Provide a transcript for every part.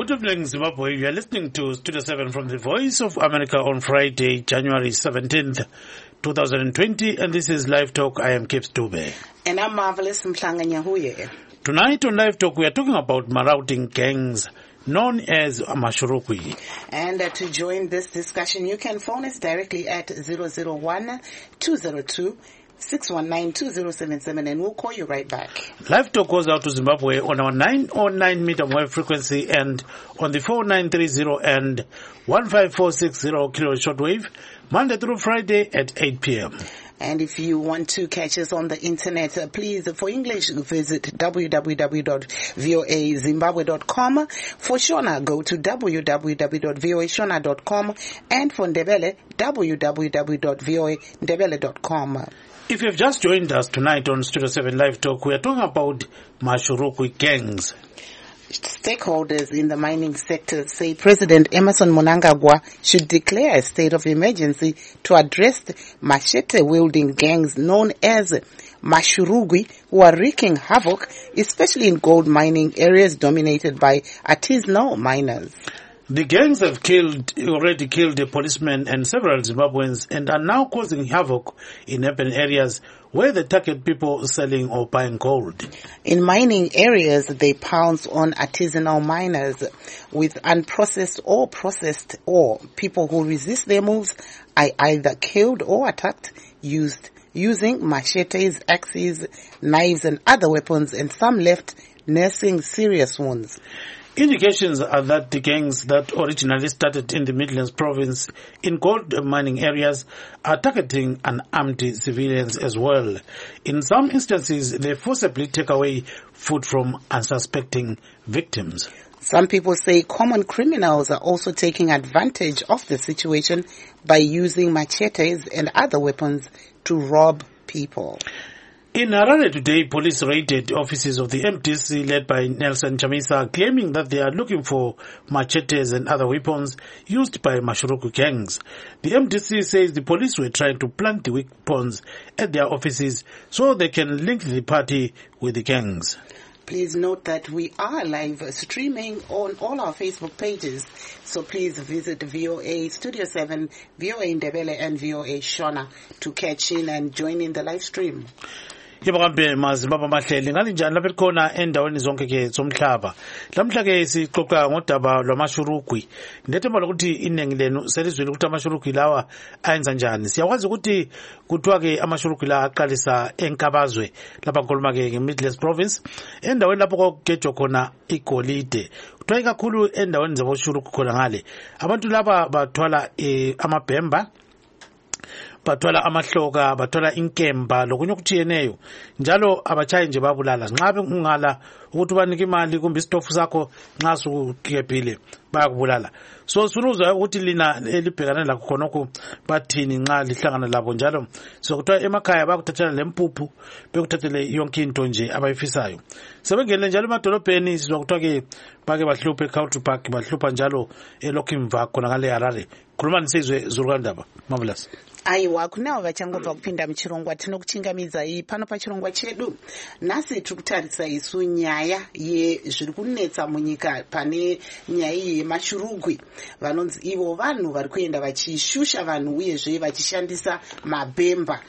Good evening, Zimbabwe. You are listening to Studio 7 from the Voice of America on Friday, January 17th, 2020, and this is Live Talk. I am Kips Dube. And I'm Marvelous Mhlanga. Tonight on Live Talk, we are talking about marauding gangs known as Mashurukwi. And to join this discussion, you can phone us directly at 001-202-619-2077 and we'll call you right back. Live Talk goes out to Zimbabwe on our 909 meter wave frequency and on the 4930 and 15460 kilo shortwave, Monday through Friday at 8 p.m. And if you want to catch us on the internet, please, for English, visit www.voazimbabwe.com. For Shona, go to www.voashona.com. And for Ndebele, www.voandebele.com. If you've just joined us tonight on Studio 7 Live Talk, we are talking about Mashurukwi gangs. Stakeholders in the mining sector say President Emmerson Mnangagwa should declare a state of emergency to address machete-wielding gangs known as Mashurukwi, who are wreaking havoc, especially in gold mining areas dominated by artisanal miners. The gangs have already killed a policeman and several Zimbabweans and are now causing havoc in urban areas where they target people selling or buying gold. In mining areas, they pounce on artisanal miners with unprocessed or processed ore. People who resist their moves are either killed or attacked using machetes, axes, knives and other weapons, and some left nursing serious wounds. Indications are that the gangs that originally started in the Midlands province in gold mining areas are targeting unarmed civilians as well. In some instances, they forcibly take away food from unsuspecting victims. Some people say common criminals are also taking advantage of the situation by using machetes and other weapons to rob people. In Harare today, police raided offices of the MDC led by Nelson Chamisa, claiming that they are looking for machetes and other weapons used by Mashurukwi gangs. The MDC says the police were trying to plant the weapons at their offices so they can link the party with the gangs. Please note that we are live streaming on all our Facebook pages, so please visit VOA Studio 7, VOA Ndebele and VOA Shona to catch in and join in the live stream. Yebambe mazimbaba mahleli ngalinjani lapha khona endaweni zonke ke zomhlaba. Lamhla ke sixoxa ngodaba lwamashurukwi. Ndethemba lokuthi inengi lenu selizwile ukuthi amashurukwi lawa ayenza njani. Siyakwazi ukuthi kuthiwa ke amashurukwi la aqalisa enkabazwe lapha ngikhuluma ke ngeMidlands province endaweni lapho kokugejwa khona igolide. Kuthiwa kakhulu endaweni zaboshurukwi khona ngale. Abantu laba bathwala amabhemba, bathwala amahloka, bathwala inkemba lokunye okutshiyeneyo, njalo abatshayi nje babulala. Nxa bengala ukuthi ubanike imali kumbe isitofu sakho nxa sukugebhile bayakubulala. So sunuzwa ukuthi lina elibhekana lakho khonokho bathini nxa lihlangana labo, njalo sokuthiwa emakhaya bakuthathela lempuphu bekuthathele yonke into nje abayifisayo. Sebengele njalo emadolobheni sizwa kuthiwa ke bake bahluphe eCountry Park, bahlupha njalo eLokimva khona ngale Harare. Khuluma nisizwe Zurukandaba Marvelous. Aiwa, kunavo vachangobva kupinda muchirongwa tinokuchingamidza pano pachirongwa chedu. Nhasi tiri kutarisa isu nyaya yezviri kunetsa munyika pane nyaya yemashurukwi. Vanonzi ivo vanhu vari kuenda vachishusha vanhu uyezve vachishandisa mabhemba.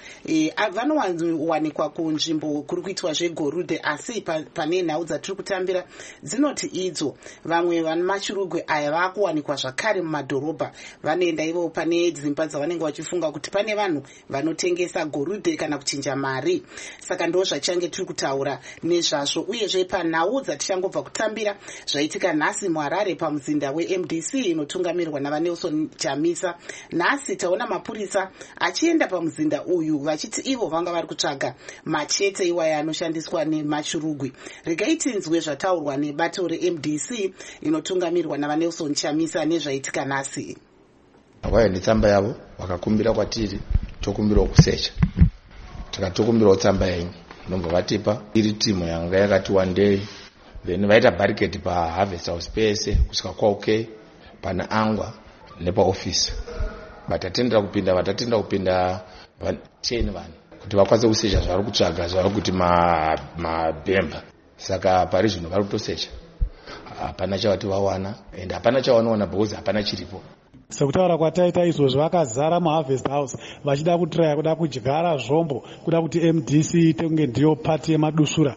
Vanowanikwa kunzvimbo kuri kuitwa zvegorude, asi pane nhau dzatiri kutambira dzinoti idzo. Vamwe vane mashurukwi aya vakuwanikwa zvakare mumadhorobha. Vanoenda ivo pane dzimba dzavanenge vachifunga kuti pane vanhu vanotengesa gorude kana kuchinja mari. Saka ndo zvachange tiri kutaura nezvazvo, uyezve panhau dzatichangobva kutambira zvaitika nhasi muHarare pamuzinda weMDC inotungamirirwa navaNelson Chamisa. Nhasi taona mapurisa achienda pamuzinda uyu vachiti ivo vanga vari kutsvaga machete iwaya anoshandiswa nemashurukwi. Regai tinzwe zvataurwa nebato reMDC inotungamirirwa navaNelson Chamisa nezvaitika nhasi. Vakaenda tsamba yavo vakakumbira kwatiri tokumbira kusecha, takatokumbira tsamba yenyu nobva vatipa iri timu yanga yakati one day, then vaita barricade paHarvest House pese kusvika kwaUK pana Angwa nepaofisi. Vatatendera kupinda 10 vanhu kuti vakwanise kusecha zvavari kutsvaga, zvavari kuti mabhemba. Saka pari zvino vari kutosecha. hapana chavati vawana and hapana chavanowana because hapana chiripo. Sekutaura kwataita izvozvo vakazara muharvest house vachida kutraya kuda kudyara zvombo kuda kuti MDC ite kunge ndiyo pati yemadusura.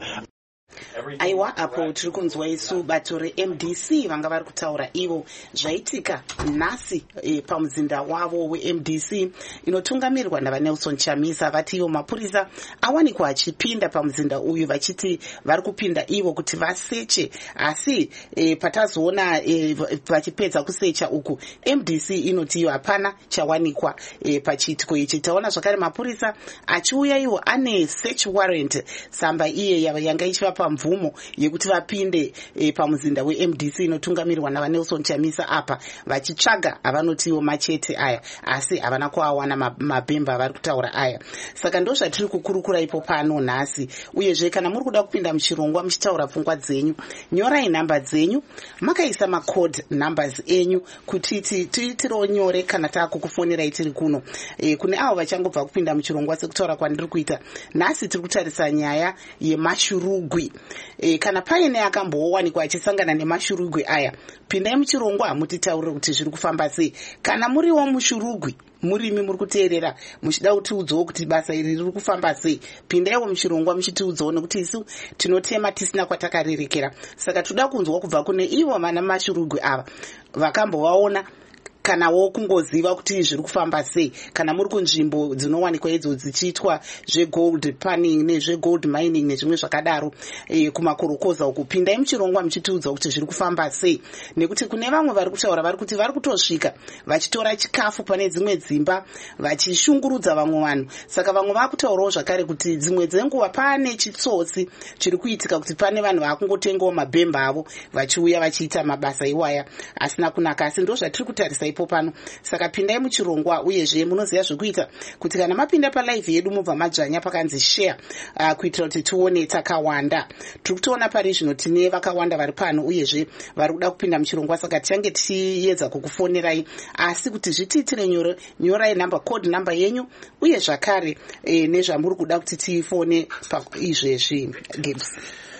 Aiwa, apo tiri kunzwa isu bato reMDC vanga vari kutaura ivo zvaitika nhasi pamuzinda wavo weMDC inotungamirwa naVanelson Chamisa. Vati ivo mapurisa awanikwa achipinda pamuzinda uyu vachiti vari kupinda ivo kuti vaseche, asi patazoona vachipedza kusecha uku MDC inoti iyo hapana chawanikwa pachiitiko ichi. Taona zvakare mapurisa achiuya ivo ane search warrant, tsamba iye yanga ichivapa mvumo yekuti vapinde pamuzinda weMDC inotungamirwa naVanelson Chamisa apa vachitsvaga avanotiwo machete aya, asi havana kuawana mabhemba vari kutaura aya. Saka ndo zvatiri kukurukura ipo pano nhasi. Uyezve kana muri kuda kupinda muchirongwa muchitaura pfungwa dzenyu, nyorai nhamba dzenyu, makaisa macode numbers enyu kuti tiitiro nyore kana takukufonerai tiri kuno. Kune avo vachangobva kupinda muchirongwa sekutaura kwandiri kuita nhasi, tiri kutarisa nyaya yemashurugwi. Kana paine akambowanikwa achisangana nemashurugwi aya, pindai muchirongwa mutitaurire kuti zviri kufamba sei. Kana muriwo mushurugwi, murimi muri kuteerera muchida kutiudzawo kuti basa iri riri kufamba sei, pindaiwo muchirongwa muchitiudzawo, nekuti isu tinotema tisina kwatakarerekera. Saka toda kunzwa kubva kune ivo vana mashurugwi ava vakambovaona kanawo kungoziva kuti zviri kufamba sei. Kana muri kunzvimbo dzinowanikwa idzo dzichiitwa zvegold panning nezvegold mining nezvimwe zvakadaro kumakorokoza uku, pindai muchirongwa muchitiudza kuti zviri kufamba sei. Nekuti kune vamwe vari kutaura vari kuti vari kutosvika vachitora chikafu pane dzimwe dzimba vachishungurudza vamwe vanhu. Saka vamwe vakutaurawo zvakare kuti dzimwe dzenguva pane chitsotsi chiri kuitika, kuti pane vanhu vakungotengawo mabhemba avo vachiuya vachiita mabasa iwaya asina kunaka. Asi ndo zvatiri kutarisa ipo pano. Saka pindai muchirongwa, uyezve munoziva zvekuita kuti kana mapinda palive yedu mubva madzvanya pakanzi share, kuitira kuti tione takawanda. Tiri kutoona pari zvino tine vakawanda vari pano, uyezve vari kuda kupinda muchirongwa. Saka tichange tichiedza kukufonerai, asi kuti zvitiitire nyore, nyorai namba code namba yenyu, uye zvakare nezvamuri kuda kuti tifone paizvezvi games.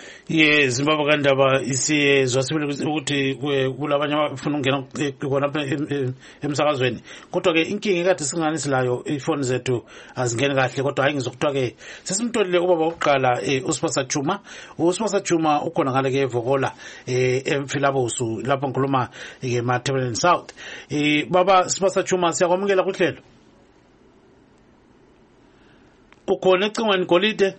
Zimbabwe kandaba isi zvasibile kuti kulabanye bafuna ungena kona emsakazweni, kodwa ke inkinga ekade singanisilayo ifoni zethu azingeni kahle. Kodwa hayi ngizokuthiwa ke sesimtolile ubaba oqala uSipasa Chuma. uSipasa Chuma ukhona ngale ke eVokola eMfilabusu lapho ngikhuluma ke eMathebeleni South. Baba Sipasa Chuma, siyakwamukela kuhlelo. Ukhona ecingweni Golide?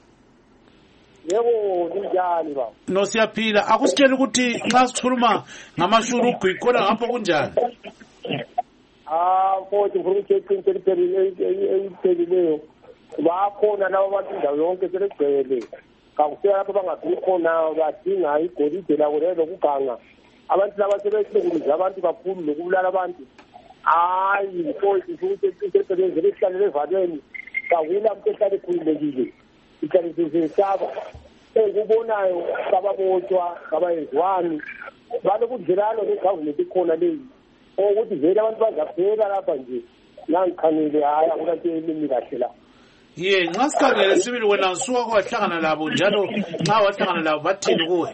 Yebo, njani baba? No, siyaphila. Akusitshela ukuthi nxa sikhuluma ngamashurugwi khona ngapho kunjani? Mfowethu ngifuna ukutshela bakhona labo bantu indawo yonke selegcwele. Kakusela lapho bangaphili khona badinga igolide labo lelo kuganga. Abantu laba sebehlukumeza abantu kakhulu lokubulala abantu. Hayi mfowethu ngifuna ukutshela isihlalo levalweni kawula umuntu ehlale khululekile. Ikalizisaba engubonayo sababotshwa kabayenziwani balokudlelana legovernment ikhona leyi ukuthi vele abantu bazaphela lapha nje nangikhanele hayi akunanto emini kahle la. Nxa sikhangele sibili wena usuka kwahlangana labo, njalo nxa wahlangana labo bathini kuwe?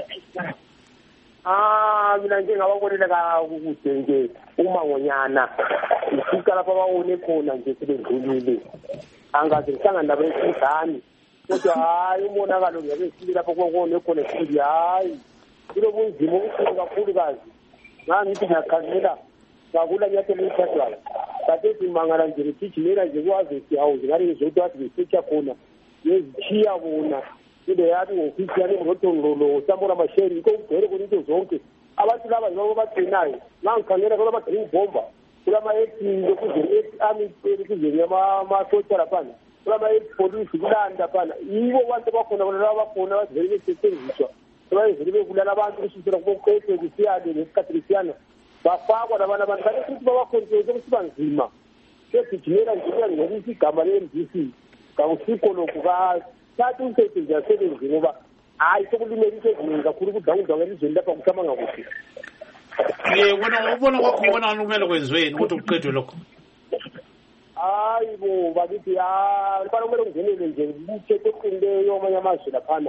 Mina nje ngababonela kakuhle nje umangonyana ngifika lapha bawone khona nje sebedlulile, angaze ngihlangana nabo esidlani. Kodwa hayi umonakalo ngiyabesile lapho kokone khona esibili, hayi kulo bunzima obukhulu kakhulu kazi. Ngangithi ngiyakhangela ngakula nyathelo elithathwayo kade simangala nje ligijimela nje kwaze siyawuze ngale ngizothi wathi ngisecha khona ngezithiya bona into yathi ngofisi yami ngotongolo sambona masheri iko kugcwele khona into zonke. Abantu laba yibo bagcinayo. Ngangikhangela kula ma-green bomber kulama-18 army kuzeni yama-sotsha laphana kulama-police kulanda phana yibo bantu bakhona bona laba bakhona bazivele besetshenziswa sebavele bebulala abantu kusukela kubokhekhe kusiyane nesikhathi lesiyana bafakwa labana abantu kanti futhi babakhontrole okusiba nzima segijimela nje kuyangcolisa igama le-MDC kakusikho lokhu kathatha umsebenzi nje asebenzi ngoba hayi sekulimele into eziningi kakhulu ukudlangudlanga elizweni lapha kuhamba ngakuhle. Wena ubona kwakho ubona kumele kwenziweni ukuthi kuqedwe lokho? Hayi bo bakithi lifana kumele kungenele nje umthetho oqinileyo amanye amazwe laphana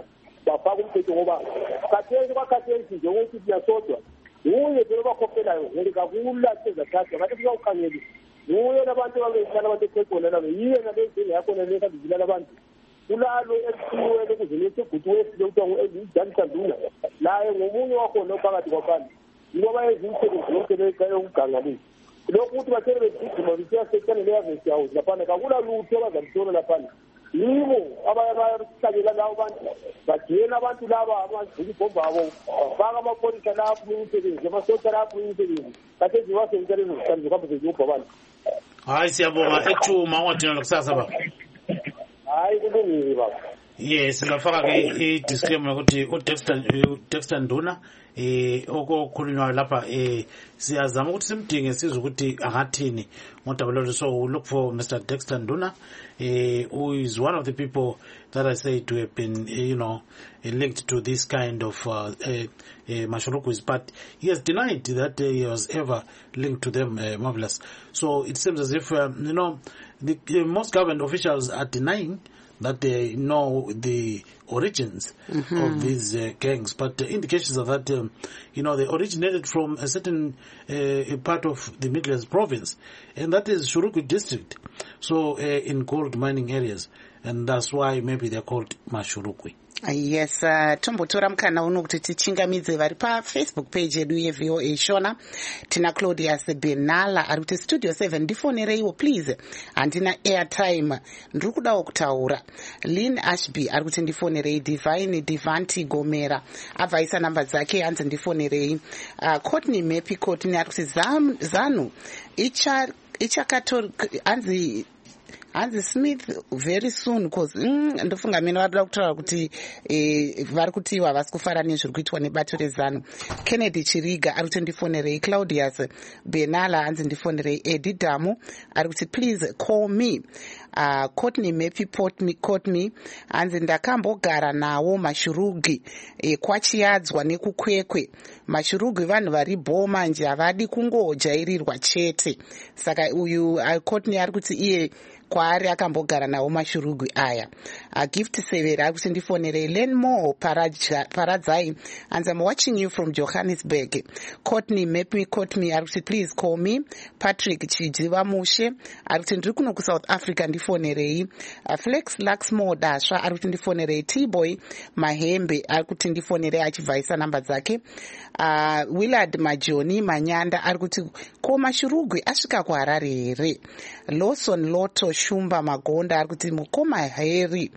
bafaka umthetho ngoba khathesi kwakhathesi nje ukuthi siyasodwa nguye phela obakhokelayo ngekakulahla ezathatha ngathi kuyawukhangela nguye nabantu ababehlala abantu ekhona labo yiye nabezini yakho nelekazizilala abantu kulalo ekuthiwele kuzilethe guthi wesile kuthiwa ngu-Edwin naye ngomunye wakhona ophakathi kwabantu ngoba ezimsebenzi yonke leyokuganga lezi lokhu ukuthi bathele besigima besiyasetshane leyavesi house laphana kakula lutho abazalithola laphana yibo abahlabela labo bantu bajiyela abantu laba amazulu ibhomba abo bafaka amapholisa lapho imisebenzi amasosha lapho imisebenzi kade ziwasentsha lezo zihlalo zokuhamba zeziyubha abantu. Hayi siyabonga ethuma wathina lokusasa baba. Hayi kulungile baba. Yes, ngafaka i-disclaimer ukuthi uDexter Nduna okukhulunywa lapha siyazama ukuthi simdinge sizwe ukuthi angathini ngodaba lolu. So we look for Mr. Dexter Nduna, who is one of the people that I say to have been linked to this kind of Mashurukwis, but he has denied that he was ever linked to them. Marvelous. So it seems as if the most government officials are denying that they know the origins of these gangs, but indications of that, they originated from a certain part of the Midlands province, and that is Shurukwi district, so in gold mining areas, and that's why maybe they're called Mashurukwi. Yes, tombotora mukana uno kuti tichingamidze vari paFacebook page yedu yeVOA Shona. Tina Claudius Benala ari kuti studio 7 ndifonereiwo please, handina airtime ndiri kudawo kutaura. Lynn Ashby ari kuti ndifonerei. Divine Divanti Gomera abvaisa namba dzake hanzi ndifonerei. Courtney Mepi Courtney ari kuti zanu ichakato hanzi Smith very soon because ndofunga mina varikuda kutaura kuti vari kutiwa havasi kufara nezviri kuitwa nebato rezanu. Kennedy Chiriga ari kuti ndifonerei. Claudius Benala hanzi ndifonerei. Edi Damu ari kuti please call me. Courtney Mepi Courtney hanzi ndakambogara nawo Mashurugi kwachiadzwa nekukwekwe. Mashurugi vanhu vari bhoma nje havadi kungojairirwa chete. Saka uyu Courtney ari kuti iye kwaari akambogara nawo Mashurugwi aya. Gift Severa ari kuti ndifonerei. Lenmore Paradzai hanzi I'm watching you from Johannesburg. Courtney Mepi Courtney ari kuti please call me. Patrick Chijiva Mushe ari kuti ndiri kuno kuSouth Africa ndifonerei. Flex Laxmore Dasha ari kuti ndifonerei. T-Boy Mahembe ari kuti ndifonerei achibvaisa namba dzake. Willard Majoni Manyanda ari kuti ko Mashurugwi asvika kuHarare here. Lawson Loto Shumba Magonda ari kuti mukoma heri.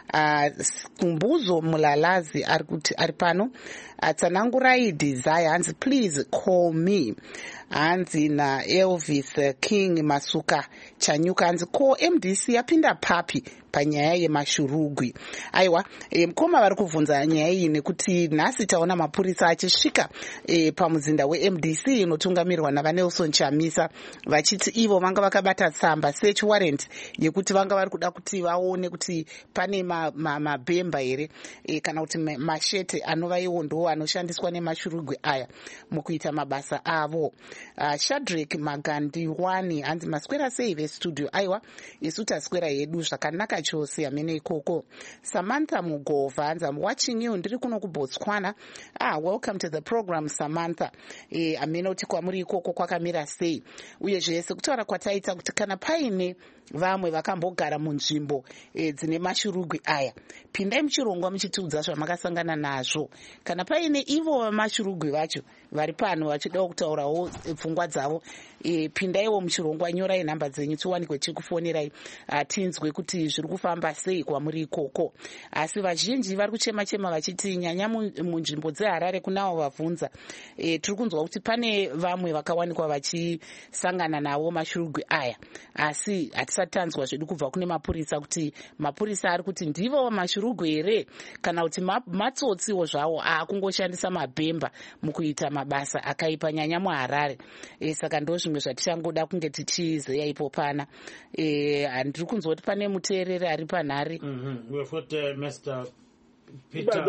Kumbuzo Mulalazi ari kuti ari pano. Tsanangurai Desire hanzi please call me. Hanzi na Elvis King Masuka Chanyuka hanzi ko MDC yapinda papi panyaya yeMashurugwi. Aiwa, mukoma vari kubvunza nyaya iyi nekuti nhasi taona mapurisa achisvika pamuzinda weMDC inotungamirwa naVanelson Chamisa vachiti ivo vanga vakabata tsamba search warrant yekuti vanga vari kuda kuti vaone kuti pane mabhemba here kana kuti mashete anova iwo ndo anoshandiswa neMashurugwi aya mukuita mabasa avo. Shadrack Magandiwani hanzi maswera sei vestudio. Aiwa, isu taswera yedu zvakanaka chose amene ikoko. Samantha Mugovha hanzi I'm watching you ndiri kuno kuBotswana. Welcome to the program Samantha. Amene uti kwamuri ikoko kwakamira sei. Uye zvese kutaura kwataita kuti kana paine vamwe vakambogara munzvimbo dzine Mashurugwi aya, pindai muchirongwa muchitiudza zvamakasangana nazvo. Kana paine ivo vaMashurugwi vacho vari pano vachidawo kutaurawo pfungwa dzavo, pindaiwo muchirongwa, nyorai nhamba dzenyu tiwanikwe tikufonerai tinzwe kuti zviri kufamba sei kwamuri ikoko. Asi vazhinji vari kuchema-chema vachiti nyanya munzvimbo dzeHarare kunawo vabvunza, tiri kunzwa kuti pane vamwe vakawanikwa vachisangana nawo Mashurugwi aya, asi hatisati tanzwa zvedu kubva kune mapurisa kuti mapurisa ari kuti ndivo Mashurugwi here kana kuti matsotsiwo zvawo akungoshandisa mabhemba mukuita mabasa akaipa nyanya muHarare. Saka ndo zvimwe zvatichangoda kunge tichizeya ipo pana. Ndiri kunzwa kuti pane muteereri ari panhare. We've got Mr. Peter.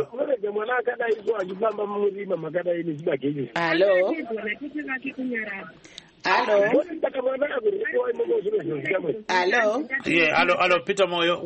Hello. Hello. Hello, Peter Moyo.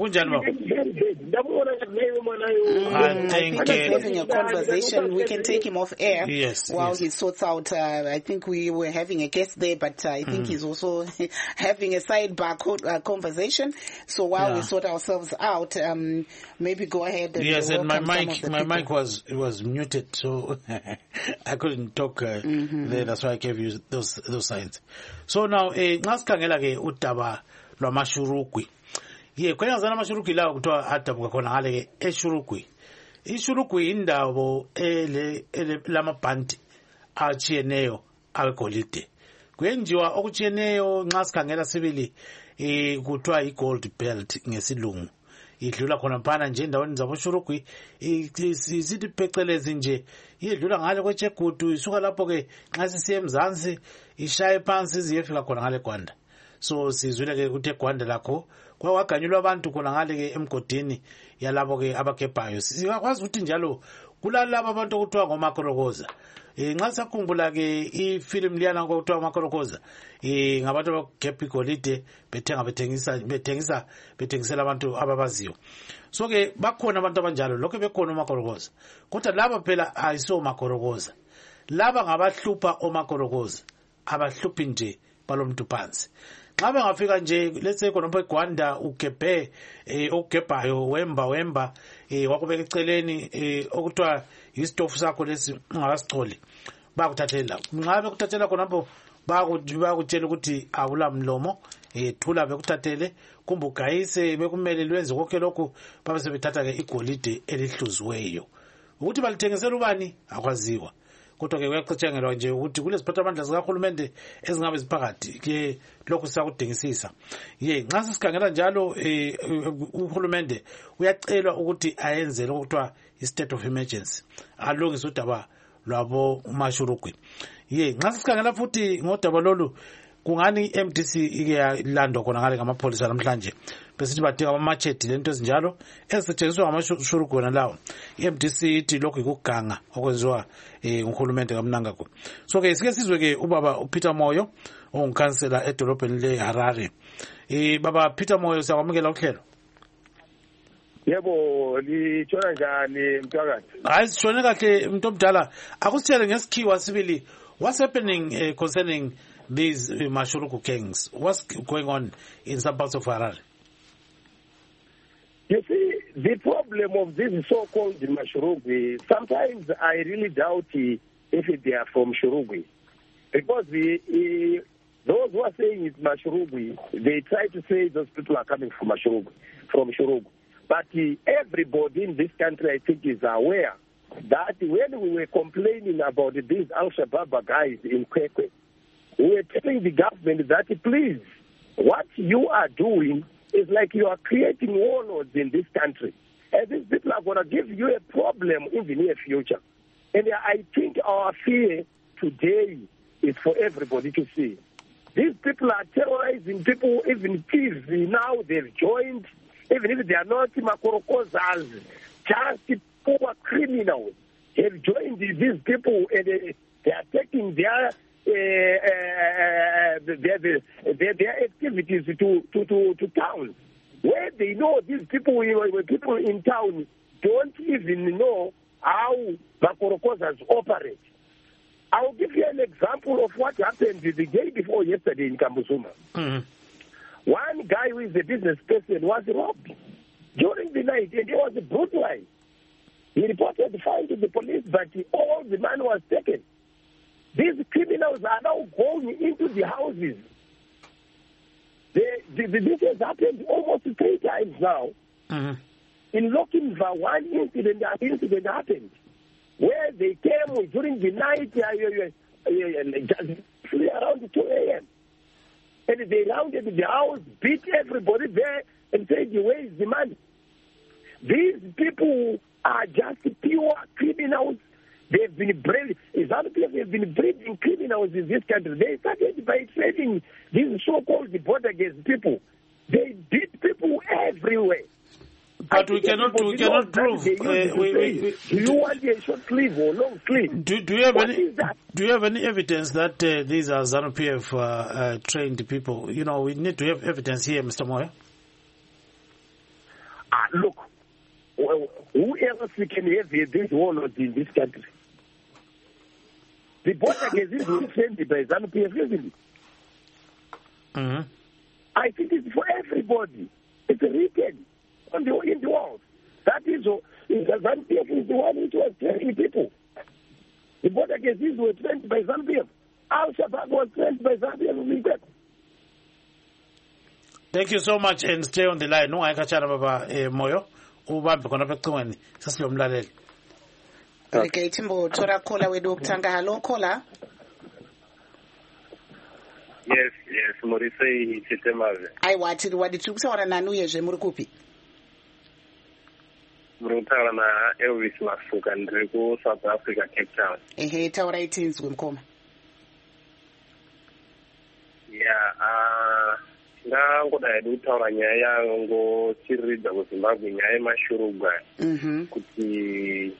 I think he's having a conversation. We can take him off air while he sorts out. I think we were having a guest there, but I think he's also having a sidebar conversation. So while we sort ourselves out, maybe go ahead. And and my mic was muted, so I couldn't talk there. That's why I gave you those signs. So now, ngasikhangela ke udaba lwamashurugwi. Kwenye mashurugwi lawo kuthiwa adabuka khona ngale ke eshurugwi. Ishurugwi indawo lamabhandi atshiyeneyo awegolide. Kuyenziwa okutshiyeneyo nxa sikhangela sibili kuthiwa i-gold belt ngesilungu. Idlula khona phana nje endaweni zaboshurugwi isithi phecelezi nje idlula ngale kwechegudu isuka lapho ke nxa sisiye emzansi ishaye phansi iziyefika khona ngale Gwanda. So sizwile ke kuthe Gwanda lakho kwaganyulwa abantu khona ngale ke emgodini yalabo ke abagebhayo. Sikwazi ukuthi njalo kulalabo abantu okuthiwa ngomakorokoza. Nxa sakhumbula ke ifilm liyana okuthiwa ngomakorokoza ngabantu abagebha igolide bethengisela abantu ababaziyo. So ke bakhona abantu abanjalo lokho bekhona umakorokoza. Kodwa laba phela ayiso makorokoza. Laba ngabahlupha omakorokoza abahluphi nje balomntu phansi. Nxa bengafika nje let's say khona eGwanda ugebhe okugebhayo wemba wakubeka eceleni okuthiwa istofu sakho lesi ungakasicoli bakuthathela. Nxa bekuthathela khonapho bakutshela ukuthi awula mlomo thula bekuthathele kumbe ugayise bekumele lwenze konke lokhu babe sebethatha ke igolide elihluziweyo. Ukuthi balithengisela ubani akwaziwa. Kodwa ke kuyacatshangelwa nje ukuthi kuleziphathamandla zikahulumende ezingabe ziphakathi ke lokhu sakudingisisa. Nxa sisikhangela njalo uhulumende uyacelwa ukuthi ayenze lokuthiwa i-state of emergency alungise udaba lwabo mashurugwi. Nxa sisikhangela futhi ngodaba lolu kungani MDC ike yalandwa khona ngale ngamapholisa namhlanje besithi badinga amamachete lento ezinjalo ezisetshenziswa ngamashurugwi wona lawo. MDC ithi lokhu ikuganga okwenziwa nguhulumende kaMnangagwa. So ke sike sizwe ke ubaba uPeter Moyo ongukhansela edolobheni leHarare. Baba Peter Moyo siyakwamukela uhlelo. Yebo litshona njani mthakathi? Hayi sishone kahle umuntu omdala. Akusitshele ngesikhiwa sibili what's happening concerning these Mashurugu gangs? What's going on in some parts of Harare? You see, the problem of this so-called Mashurugu, sometimes I really doubt if they are from Shurugwi. Because those who are saying it's Mashurugu, they try to say those people are coming from Shurugwi. But everybody in this country, I think, is aware that when we were complaining about these Al-Shabaab guys in Kwekwe, we were telling the government that, please, what you are doing is like you are creating warlords in this country. And these people are going to give you a problem in the near future. And I think our fear today is for everybody to see. These people are terrorizing people, even thieves. Now they've joined, even if they are not Makorokozas, just poor criminals have joined these people, and they are taking their activities to town, where they know these people in town don't even know how Makorokozas operate. I'll give you an example of what happened the day before yesterday in Kambuzuma. Mm-hmm. One guy who is a business person was robbed during the night, and he was brutalized. He reported the fine to the police, but all the money was taken. These criminals are now going into the houses. This has happened almost 3 times now. Mm-hmm. In Lokimva, one incident happened where they came during the night, around 2 a.m. And they rounded the house, beat everybody there, and said, where is the money? These people are just pure criminals. They've been bred. They've been breeding criminals in this country. They started by trading these so-called border-against people. They beat people everywhere. But we cannot prove. Do you want a short sleeve or long sleeve? Do you have any evidence that these are ZANU-PF trained people? You know, we need to have evidence here, Mr. Moyo. Look, who else can have this warlord in this country? The border cases were trained by ZANU-PF, isn't it? Mm-hmm. I think it's for everybody. It's written in the world. That is, ZANU-PF is the one which was training people. The border cases were trained by ZANU-PF. Al-Shabaab was trained by ZANU-PF. Thank you so much, and stay on the line. No, I catch Baba Moyo. Ubambe khona pheqweni sasiyomlalela. Okay, Timbo tora kola wedu kutanga. Hello, kola. Yes, Morisei Chitemaze. Wadi tukutaura nanu yezve muri kupi? Murutaura na Elvis Masuka ndiri ku South Africa, Cape Town. Taura itinzwe mkoma. Ndangoda edu kutaura nyaya yangochiridza kuZimbabwe nyaya yemashurugwa kuti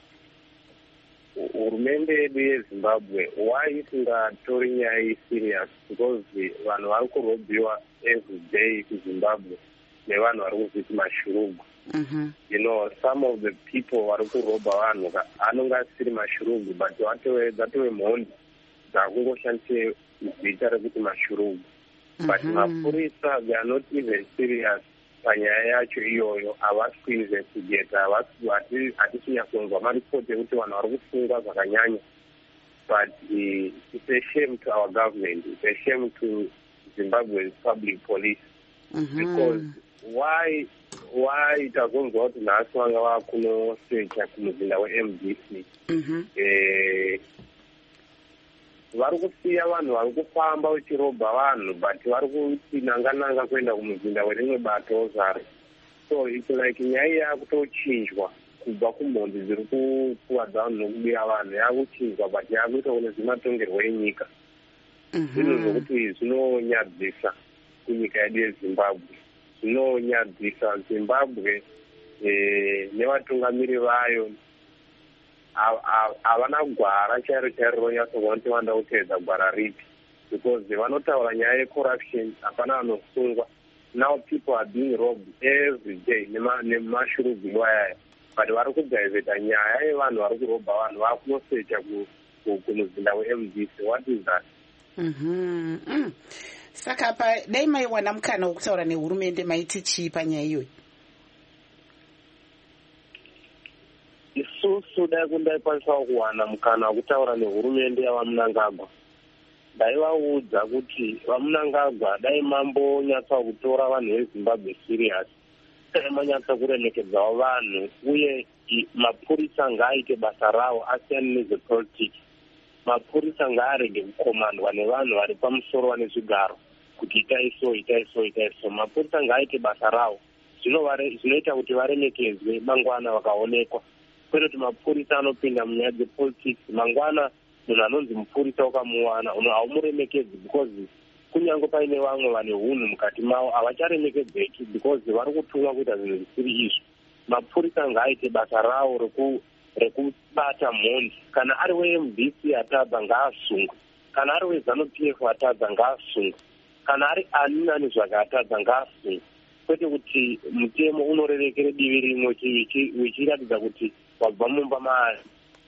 hurumende yedu yeZimbabwe why isingatori nyaya iyi serious, because vanhu vari kurobhiwa every day kuZimbabwe nevanhu vari kuzviti mashurugwa. You know, some of the people vari kurobha vanhu anonge asiri mashurugwa, but dzatove mhondi dzakungoshandise zita rekuti mashurugwa. But mapurisa, they are not even serious panyaya yacho iyoyo. Havasi kuinvestigeta, hatichinyatsokunzwa maripoti ekuti vanhu vari kufunga zvakanyanya. But it's a shame to our government, it's a shame to Zimbabwe's public police. Because why itazonzwa kuti nhasi vanga vakunosecha kumuzinda weMDC. Vari kusiya vanhu vari kufamba vachirobha vanhu, but vari kutinanga kuenda kumuzinda werimwe bato ozare. So it's like nyaya yakutochinjwa kubva kumhondi dziri kukuvadza vanhu nokubira vanhu, yakuchinjwa but yakuita kune zvimatongerwo enyika. Zvinhu zvokuti zvinonyadzisa kunyika yedu yeZimbabwe, zvinonyadzisa Zimbabwe nevatungamiri vayo. Havana gwara chairo ronyatsokuona kuti vanoda kuteedza gwara ripi, because vanotaura nyaya yecorruption, hapana vanosungwa. Now people are being robbed every day nemashurugwi ayaya, but vari kudhaivheta nyaya yevanhu vari kurobha vanhu vakunosecha kumuzinda weMDC. What is that? Saka pa dai maiwana mukana wokutaura nehurumende maiti chii panyaya iyoyi? Isusu dai kundaikwanisa kuwana mukana wokutaura nehurumende yavaMnangagwa, ndaivaudza kuti vaMnangagwa dai mambonyatsa kutora vanhu veZimbabwe serious, dai manyatsa kuremekedzawo vanhu, uye mapurisa ngaaite basa rawo asiyane nezvepolitiki. Mapurisa ngaarege kukomandwa nevanhu vari pamusoro vane zvigaro kuti itai so. Mapurisa ngaaite basa rawo, zvinoita kuti varemekedzwe mangwana vakaonekwa. Kwete kuti mapurisa anopinda munyaya dzepolitics. Mangwana munhu anonzi mupurisa ukamuwana haumuremekedzi, because kunyange paine vamwe vane hunhu mukati mavo havacharemekedzeki, because vari kutumwa kuita zvinhu zvisiri izvo. Mapurisa ngaaite basa rawo rekubata mhondi. Kana ari weMDC atadza ngaasungwe, kana ari weZANU-PF atadza ngaasungwe, kana ari ani zvake atadza ngaasungwe. Kwete kuti mutemo unorerekere divi rimwe uchiratidza kuti wabva mumba maari.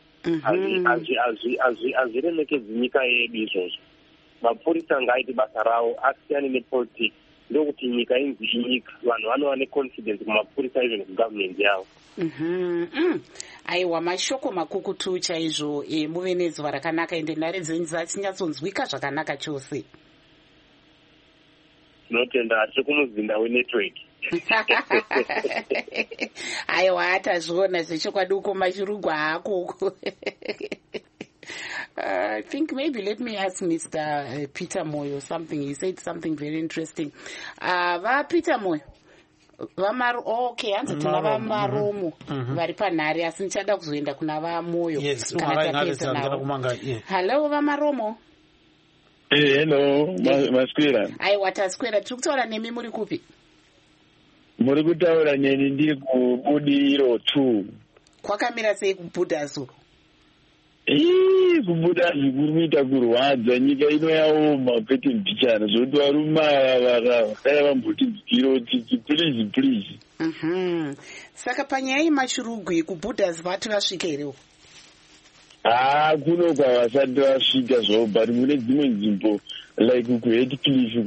Hazviremekedzi nyika yedu izvozvo. Mapurisa ngaaite basa rawo asiyane nepolitiki, ndokuti nyika inzi inyika, vanhu vanova neconfidence kumapurisa even kugovernment yavo. Aiwa, mashoko makukutu chaizvo. Muve nezuva rakanaka, ende nhare dzenyu dzichinyatsonzwika zvakanaka chose. Tinotenda tiri kumuzinda wenetwork. Aiwa, atazviona zvechokwadi uko mashurugwa haako. I think maybe let me ask Mr. Peter Moyo something. He said something very interesting. Peter Moyo. Okay, hanzi tina vamaromo vari panhare, asi ndichada kuzoenda kuna vaMoyo. Yes, hello vamaromo. Hello, Maskwera. Aiwa, taswera. Tiri kutaura nemi muri kupi? muri kutaura neni ndiri kubudiro 2. Kwakamira sei kubudha zuku? Kubuda zvikuru kuita kurwadza, nyika ino yaoma kwete mbichana zvoti varume ava vakadai vamboti bhiro please. Saka panyaya yemashurugwi kubhudhas vati vasvika herewo? Kuno kwavasati vasvika zvavo, but mune dzimwe nzvimbo like kuHeathcliff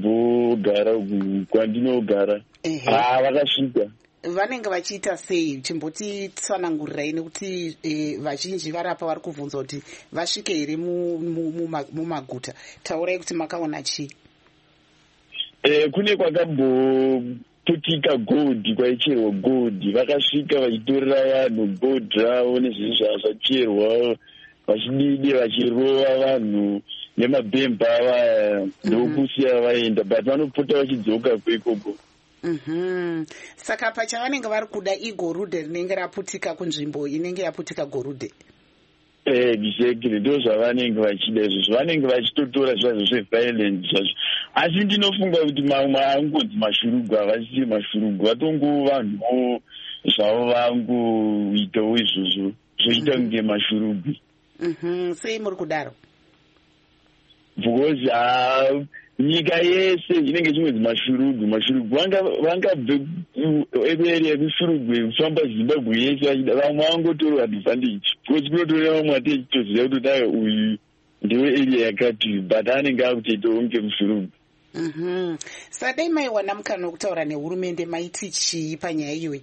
kwandinogara vakasvika. Vanenge vachiita sei? Chimboti tsanangurirai, nekuti vazhinji varapa vari kubvunza kuti vasvike here mumaguta. Taurai kuti makaona chii? Kune kwakamboputika gold, kwaicherwa gold, vakasvika vachitorera vanhu gold ravo nezvinhu zvavasacherwa, vachididi vachirova vanhu nemabhemba ava ndokusiya vaenda, but vanopota vachidzoka kwaikoko. Saka pachavanenge vari kuda igorudhe rinenge raputika kunzvimbo inenge yaputika gorudhe. Exactly, ndo zvavanenge vachida izvozvo, vanenge vachitotora zvazvo zveviolence zvazvo. Asi ndinofunga kuti mamwe angodzi mashurugu havasiri mashurugu, vatongo vanhuwo zvavo vangoitawo izvozvo zvoita kunge mashurugu. Sei muri kudaro? Because nyika yese inenge chimwedzi mashurugu vangabve area yekushurugu kufamba Zimbabwe yese vachida, vamwe vangotorwa advantage because kunotoreva vamwe atechitoziva kuti dai uyu ndewe area yakati, but anenge akutoitawo ngemushurugu. Sadai maiwana mukana wekutaura nehurumende, maiti chii panyaya iyoyi?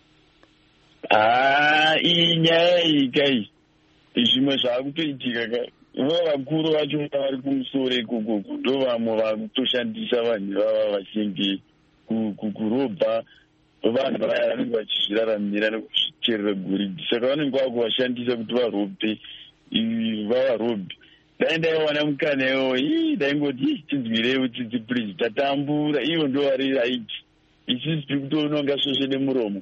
Iyi nyaya iyi kai zvimwe zvaakutoitika kai, vakuru vacho vari kumusoro ikoko ndo vamwe vakutoshandisa vanhu vava vachinge kurobha vanhu vaya vanenge vachizviraramira nekuzvicherera goridhe, saka vanenge vakuvashandisa kuti varobhe vavarobhe. Dai ndaiwana mukana iwo daingoti tinzwirewo tsitsi please, tatambura, ivo ndo vari right, isisi tiri kutononga svosve nemuromo.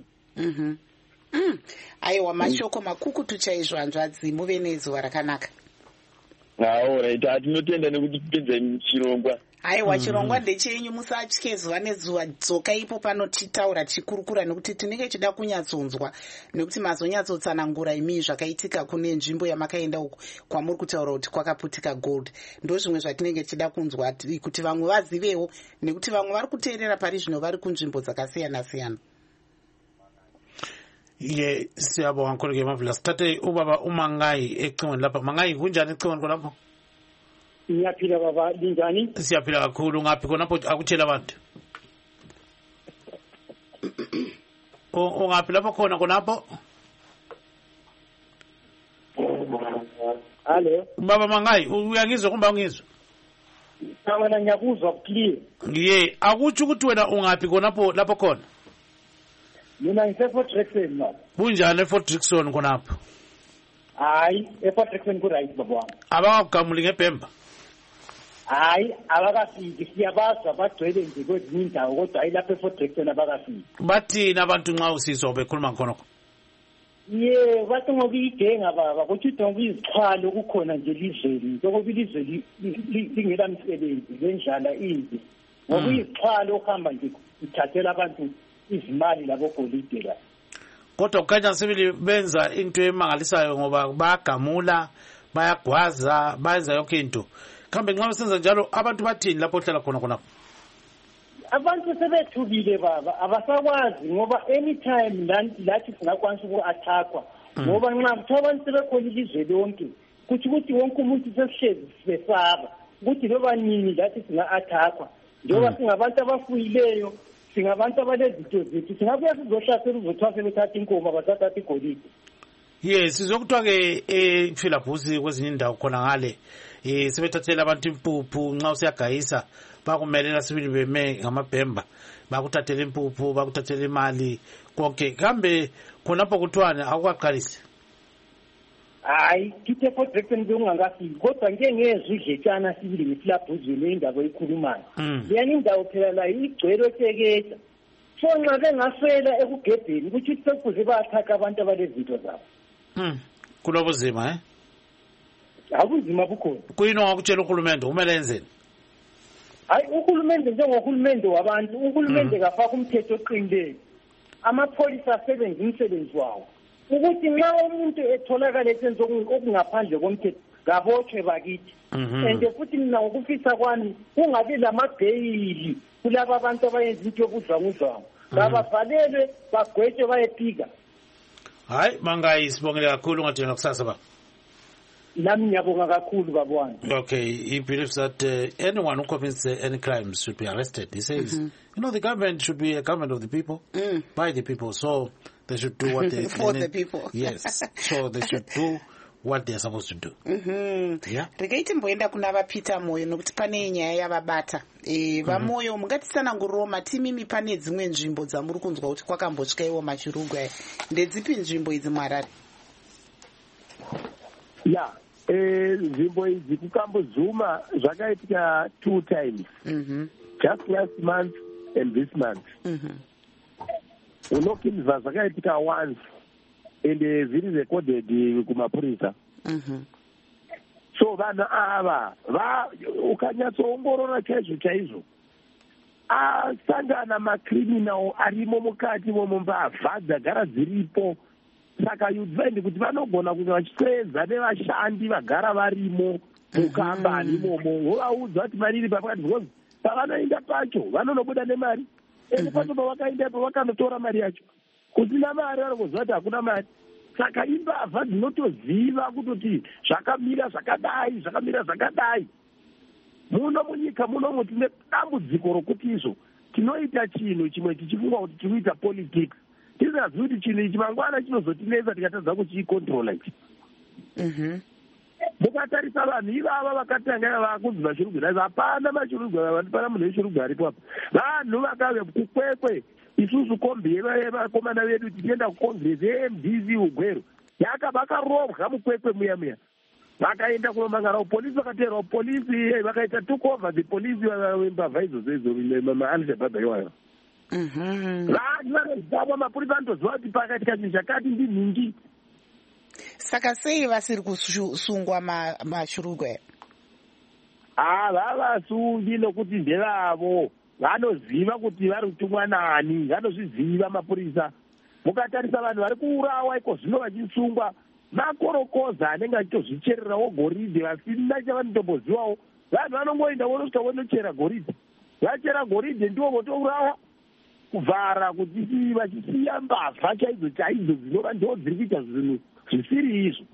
Aiwa, mashoko makukutu chaizvo hanzvadzi, muve nezuva rakanaka. Right, hatinotenda nekuti kupedza chirongwa. Aiwa, chirongwa ndechenyu, musatye zuva nezuva, dzoka ipo panotitaura tichikurukura, nekuti tinenge chida kunyatsonzwa, nekuti mazonyatsotsanangura imi zvakaitika kune nzvimbo yamakaenda uku kwamuri kutaura kuti kwakaputika gold. Ndo zvimwe zvatinenge chida kunzwa kuti vamwe vazivewo, nekuti vamwe vari kuteerera pari zvino vari kunzvimbo dzakasiyana-siyana. Ye siyabonga kakhulu ke Marvelous. Thathe ubaba uMangayi ecingweni lapha. Mangayi kunjani ecingweni khonapho? Ngiyaphila baba, linjani? Siyaphila kakhulu. Ngaphi khonapho akutshela abantu? Ungaphi lapho khona khonapho? Hello. Baba Mangayi, uyangizwa kumbe ungizwa? Mina ngiyakuzwa clear. Ye, akutsho ukuthi wena ungaphi khonapho lapho khona? Mina ngisefort Jackson mama. Kunjani eFort Jackson khonapho? Hayi, eFort Jackson ku right baba wami. Abakagamuli ngebhemba? Hayi, abakafiki, siyabaza bagcwele nje kwezinye indawo, kodwa hayi lapha eFort Jackson abakafiki. Bathini abantu nxa usizwa bekhuluma khonokho? Bathi ngoba idenga baba, kuthi ngoba izikhalo kukhona nje lizweni, ngoba ilizwe lingela msebenzi, lendlala imbi. Ngoba izikhalo okuhamba nje uthathela abantu izimali labo golide la. Kodwa kukhanya sibili benza into emangalisayo ngoba bayagamula, bayagwaza, bayenza yonke into. Kambe nxa besenza njalo abantu bathini lapho ohlala khona khonapho? Abantu sebethukile baba, abasakwazi ngoba anytime lathi singakwanisa uku-attackwa. Ngoba nxa kuthiwa abantu sebekhona ilizwe lonke, kuthi ukuthi wonke umuntu sesihlezi sibesaba ukuthi loba nini lathi singa-attackwa. Njengoba singabantu abafuyileyo, singabantu abalezinto zethu, singabuya sizohlasela uzothiwa sebethatha inkomo abathatha igolide. Yes, sizokuthiwa ke ePhilabhusi kwezinye indawo khona ngale sebethathela abantu impuphu nxa usiyagayisa bakumelela sibili beme ngamabhemba, bakuthathela impuphu, bakuthathela imali konke. Kambe khonapho kuthiwani akukaqalisi? Hayi, kithe for Jackson bekungakafiki, kodwa ngeke ngezwe idletshana sibili ngePhilabhusi indaba eyikhulumayo. Leyani indawo phela la igcwele oteketa. So nxa bengafela ekugebheni ukuthi sekuze bayathaka abantu abalezinto zabo. Kunobuzima Akuzima bukhona. Kuyini ongakutshela uhulumende kumele enzeni? hayi uhulumende njengohulumende wabantu uhulumende kafaka umthetho oqinileyo amapholisa asebenza umsebenzi wawo ukuthi nxa umuntu etholakala esenza okungaphandle komthetho ngabotshwe bakithi and futhi mina ngokufisa kwami kungabi lamabheyili kulaba abantu abayenza into yobudlwangudlwangu babavalelwe bagwetshwe bayepika. Hayi Mangayi sibongile kakhulu ngathi kusasa ba. Nami ngiyabonga kakhulu babona. Okay, he believes that anyone who commits any crimes should be arrested. He says, you know, the government should be a government of the people, by the people, so they should do what they for the people. Yes, so they should do what they are supposed to do. Yeah. Regaiti mboenda kuna vapita moyo nokuti pane nyaya yavabata vamoyo mungatitsanangurirawo matimimi pane dzimwe nzvimbo dzamuri kunzwa kuti kwakambosvikawo mashurugwa ndedzipi nzvimbo idzi muHarare? Yeah. Nzvimbo idzi kukambozuma zvakaitika 2 times, just last month and this month. Unokinzva zvakaitika once and zviri recorded kumapurisa. So vanhu ava ukanyatsoongorora chaizvo asangana macriminal arimo mukati mombavha dzagara dziripo. Saka you'd find kuti vanogona kuti vachitedza nevashandi vagara varimo mukambani imomo vovaudza kuti mari iri pakati because pavanoenda pacho vanonobuda nemari ende pacho pavakaendapo vakanotora mari yacho. Kusina mari vanongoziva kuti hakuna mari. Saka imbavha dzinotoziva kutoti zvakamira zvakadai. Muno munyika munomo tine dambudziko rokuti izvo tinoita chinhu chimwe tichifunga kuti tinoita politics. Tisazivi kuti chinhu ichi mangwana chinozotinetsa tikatadza kuchiikontrola ichi. Mukatarisa vanhu ivava vakatanga vakunzi mashurugwa, hapana mashurugwa, hapana munhu weshurugwa aripo apa. Vanhu vakave kukwekwe isusu kombe vakomana vedu tichienda kucongress yeMDC ugwero vakarovwa mukwekwe muya vakaenda kunomangana polisi vakateera polisi vakaita took over the police mbavha idzodzo maAl-Shabaab iwayo. Vanhu vanozava mapurisa anotoziva kuti pakaitika chinhu chakati ndinhingi. Saka sei vasiri kusungwa mashurugwa? Vavasungi nokuti ndevavo vanoziva kuti vari kutumwa nani, vanozviziva mapurisa. Mukatarisa vanhu vari kuurawa iko zvino vachisungwa makorokoza anenge achitozvichererawo goridhe vasina chavanotombozivawo. Vanhu vanongoenda vonosvika vonochera goridhe, vachera goridhe ndivo votourawa kuvhara kuti vachisiya mbavha chaidzo dzinova ndo dziri kuita zvinhu zvisiri izvo.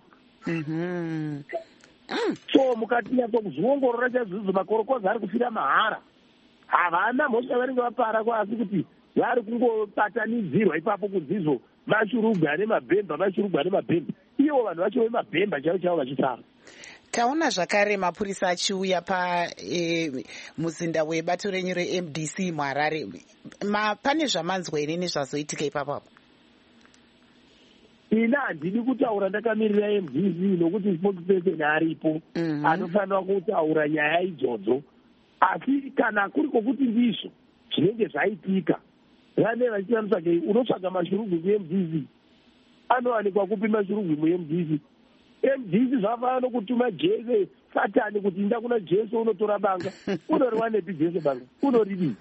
So mukatinyatokuzviongorora chaizvozvo makorokoza ari kufira mahara. Havana mhosva vanenge vapara kwasi kuti vari kungobatanidzirwa ipapo kudzizo mashurugwa nemabhemba. Ivo vanhu vacho vemabhemba chaivo vachisara. Taona zvakare mapurisa achiuya muzinda webato renyu reMDC muHarare. Pane zvamanzwa here nezvazoitika ipapo? Ina handidi kutaura ndakamirira MDC nokuti spokesperson aripo anofanira kutaura nyaya idzodzo. Asi kana kuri kwokuti ndizvo zvinenge zvaitika vane vachiita mutsvake unotsvaga mashurugwi muMDC anowanikwa kupi mashurugwi muMDC? MDC zvafana nokutuma Jesu Satani kuti inda kuna Jesu unotora banga. Unoriwanepi Jesu banga? Unoridii?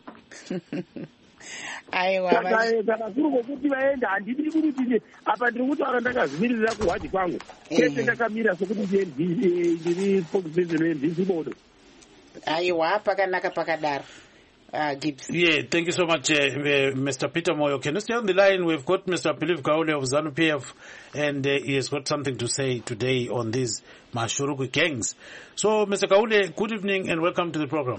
Kana kuri kwokuti vaenda handidi kuti apa ndiri kutaura ndakazvimirira kuhwadhi kwangu chete ndakamira sokuti ndiri spokesperson weMDC bodo. Aiwa, pakanaka pakadaro. Gibbs. Yeah, thank you so much, Mr. Peter Moyo. Can you stay on the line? We've got Mr. Philip Kaule of ZANU-PF, and he has got something to say today on these Mashurugwi gangs. So, Mr. Kaule, good evening and welcome to the program.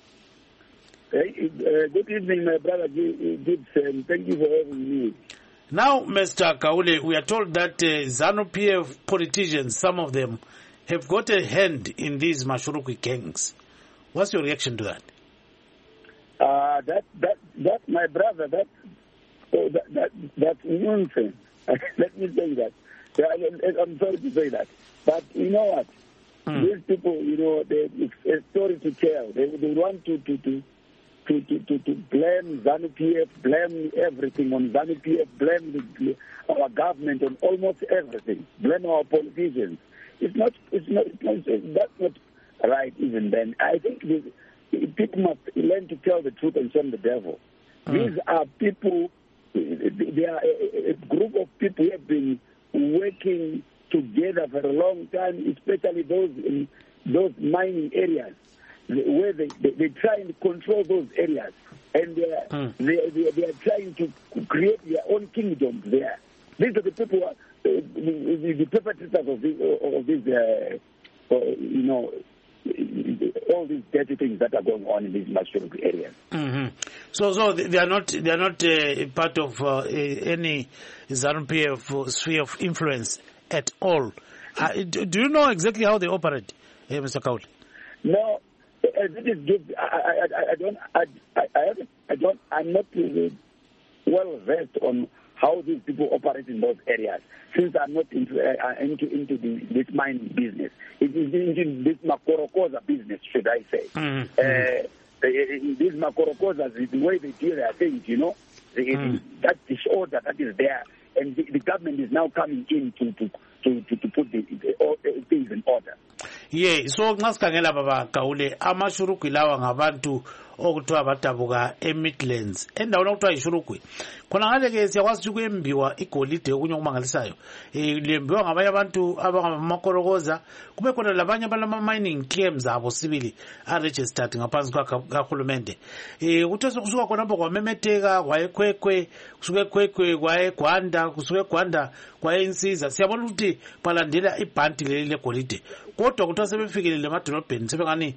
Good evening, my brother Gibbs, and thank you for having me. Now, Mr. Kaule, we are told that ZANU-PF politicians, some of them, have got a hand in these Mashurugwi gangs. What's your reaction to that? That my brother, that's nonsense. Let me say that. I'm sorry to say that, but you know what? These people, you know, it's a story to tell. They want to blame ZANU-PF, blame everything on ZANU-PF, blame our government on almost everything, blame our politicians. That's not right even then. I think people must learn to tell the truth and shame the devil. These are people, they are a group of people who have been working together for a long time, especially those in those mining areas, where they try and control those areas, and they are trying to create their own kingdom there. These are the people, the perpetrators of these all these dirty things that are going on in these Mashuruk areas. So they are not part of any ZANU-PF sphere of influence at all. Do you know exactly how they operate, Mr. Kaul? No, I'm not well versed on how these people operate in those areas, since I'm not into this mining business. It is into this Makorokoza business, should I say. These Makorokozas, the way they deal their things, that disorder that is there, and the government is now coming in to put the things in order. Yeah, so ngasikhangela baba Kaule, amashurukwi lawa ngabantu okuthiwa badabuka eMidlands endaweni okuthiwa yishurukwi. Khona ngale ke siyakwazi ukuyembiwa igolide okunye okumangalisayo. Lembiwa ngabanye abantu abangamakorokoza, kube khona labanye abama mining claims abo sibili registered ngaphansi kahulumende. Uthe kusuka khona lapho kwamemetheka kwayekhwekhwe, kusuke ekhwekhwe kwayeGwanda, kusuke eGwanda kwayensiza. Siyabona ukuthi balandela ibhanti leli legolide. Kodwa kuthiwa sebefikile lemadolobheni sebengani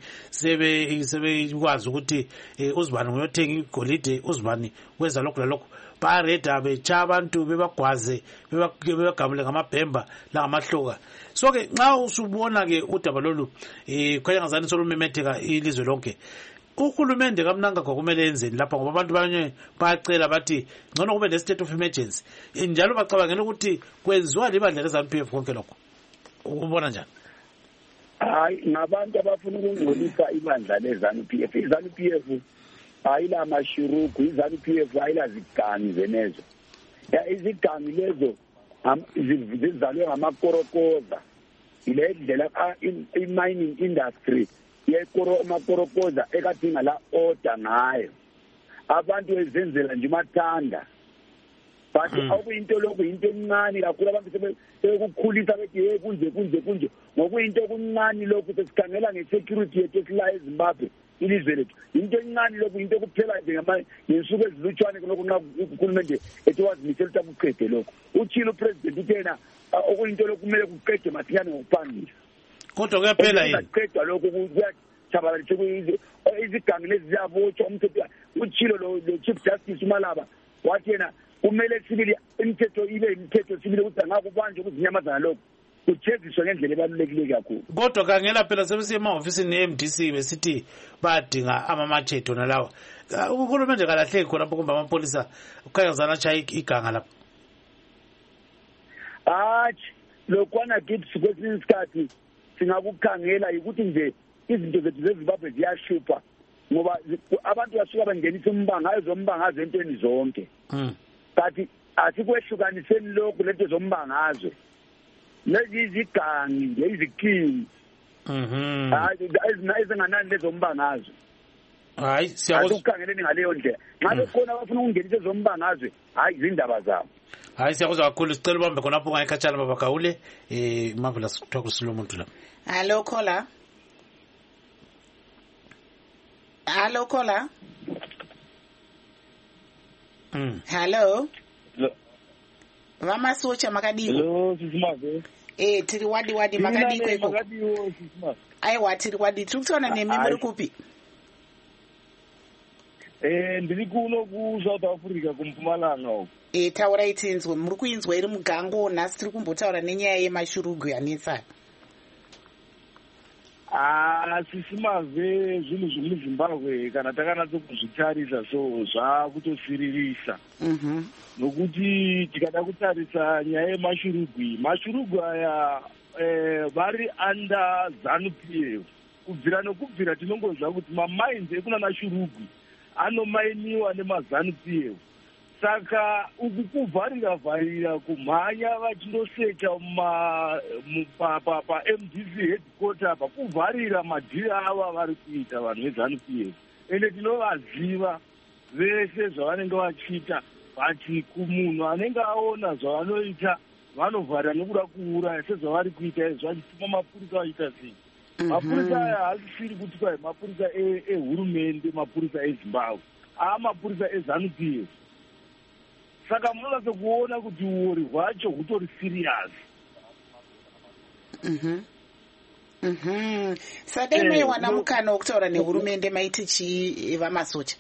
sebekwazi ukuthi uzibani nguyothenga igolide, uzibani wenza lokho lalokho. Bayareda becha abantu bebagwaze bebagamule ngamabhemba langamahloka. So ke nxa usubona ke udaba lolu khanya ngazani solumemetheka ilizwe lonke, uhulumende kamnanga kwakumele enzeni lapha, ngoba abantu banye bayacela bathi ngcono kube ne state of emergency, njalo bacabangela ukuthi kwenziwa libandla leZANU-PF konke lokho. Ubona njani? Hayi, ngabantu abafuna ukungcolisa ibandla leZANU-PF. iZANU-PF ayila mashuruku, iZANU-PF ayila zigangi zenezo. Izigangi lezo zizalwe ngamakorokoza. Ile ndlela i-mining industry yemakorokoza ekadinga la order ngayo. Abantu ezenzela nje mathanda. But awuyinto lokho into encane kakhulu, abantu sebekukhulisa bethi kunje ngokuyinto okuncane lokho sesikhangela ngesecurity yethu esila eZimbabwe ilizwe lethu. Into encane lokho, into kuphela nje ngensuku ezilutshwane lokho nxa uhulumende ethi wazimisela ukuthi akuqede lokho. Utshilo upresident uthi yena okuyinto lokho kumele kuqede masinyane ngokuphangisa. Kodwa kuyaphela yini? Kuqedwa lokho kuyatshabalaliswa izigangi lezi ziyabotshwa. Umthetho utshilo lo Chief Justice uMalaba wathi yena kumele sibili imithetho ibe imithetho sibili ukuthi angakubanjwe ukuzinyamazana lokho kujeziswe ngendlela ebalulekile kakhulu. Kodwa khangela phela sebesiye emahofisini eMDC besithi badinga amamachete nalawa. Uhulumende kalahleki khona lapho kumbe amapolisa ukhanya zanatshaya iganga lapho. Lokwana kithi kwesinye isikhathi singakukhangela ukuthi nje izinto zethu zeZimbabwe ziyashupha, ngoba abantu basuka bangenisa umbangazo zombangazo entweni zonke. Kanti asikwehlukaniseni lokhu lento zombangazwe. Lezi izigangi lezikingi ezinganani lezombangazwe. Hayi, siyakuzwa ukukhangeleni ngaleyo ndlela. Ngabe khona abafuna ukungenisa ezombangazwe, hayi izindaba zabo. Hayi, siyakuzwa kakhulu. Sicela ubambe khonapho ngayikhatshana baba Kaule. Mavula sithiwa kusilo umuntu la. Hello caller. Hello caller. Hello. Mama socha makadiko. Hello sisimave. Tiri wadi makadiko iko. Makadiwo sisimave. Aiwa tiri wadi tukutona nemi muri kupi. Ndiri kuno ku South Africa kumpumalanga uko. Taura itinzwe muri kuinzwa iri mugango nhasi tiri kumbotaura nenyaya yemashurugu yanetsa. Sisimave zvinhu zvemuZimbabwe kana takanatso kuzvitarisa so zvakutosiririsa. Nokuti tikada kutarisa nyaya yemashurugwi aya vari under ZANU-PF. Kubvira tinongozva kuti mamainzi ekuna mashurugwi anomainiwa nemaZANU-PF. saka uku kuvharira kumhanya vachindosecha paMDC headquarter apa kuvharira madhiri ava vari kuita vanhu veZANU-PF, ende tinovaziva vese zvavanenge vachiita, but kumunhu anenge aona zvavanoita vanovharira nokuda kuuraya sezvavari kuita izvo vachituma mapurisa vachiita sei. Mapurisa aya haasisiri kuti kwai mapurisa ehurumende, mapurisa eZimbabwe, mapurisa eZANU-PF. Saka munonatsa kuona kuti uori hwacho hutori serious. Sadai maiwana mukana wokutaura nehurumende maiti chii vamasocha?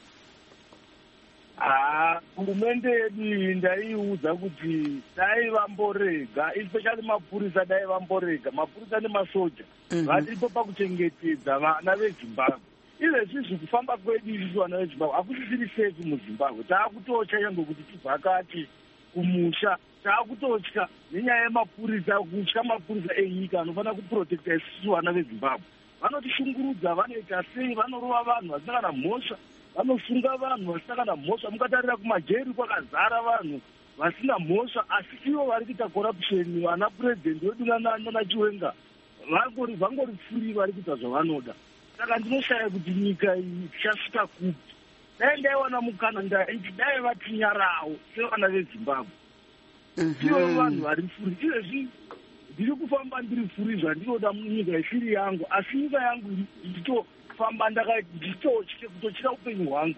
Hurumende yedu ndaiudza kuti dai vamborega, especially mapurisa, dai vamborega mapurisa nemasoja varipo pakuchengetedza vana veZimbabwe. Izvezvi kufamba kwedu isusu vana veZimbabwe hakusisiri safe muZimbabwe. Taakutotya yange kuti tibvakati kumusha, taakutotya nenyaya yemapurisa, kutya mapurisa enyika anofanira kuprotecta isusu vana veZimbabwe. Vanotishungurudza, vanoita sei, vanorova vanhu vasina kana mhosva, vanosunga vanhu vasina kana mhosva. Mukatarira kumajeri kwakazara vanhu vasina mhosva, asi ivo vari kuita corruption. Vana purezidendi wedu nana Chiwenga vangori free, vari kuita zvavanoda. Saka ndinoshaya kuti nyika iyi tichasvika kupi. Dai ndaiwana mukana ndaiti dai vatinyarawo sevana veZimbabwe, ivo vanhu vari free. Izvezvi ndiri kufamba ndiri free zvandinoda munyika isiri yangu, asi nyika yangu ndichitofamba ndichitotye kutotyira upenyu hwangu.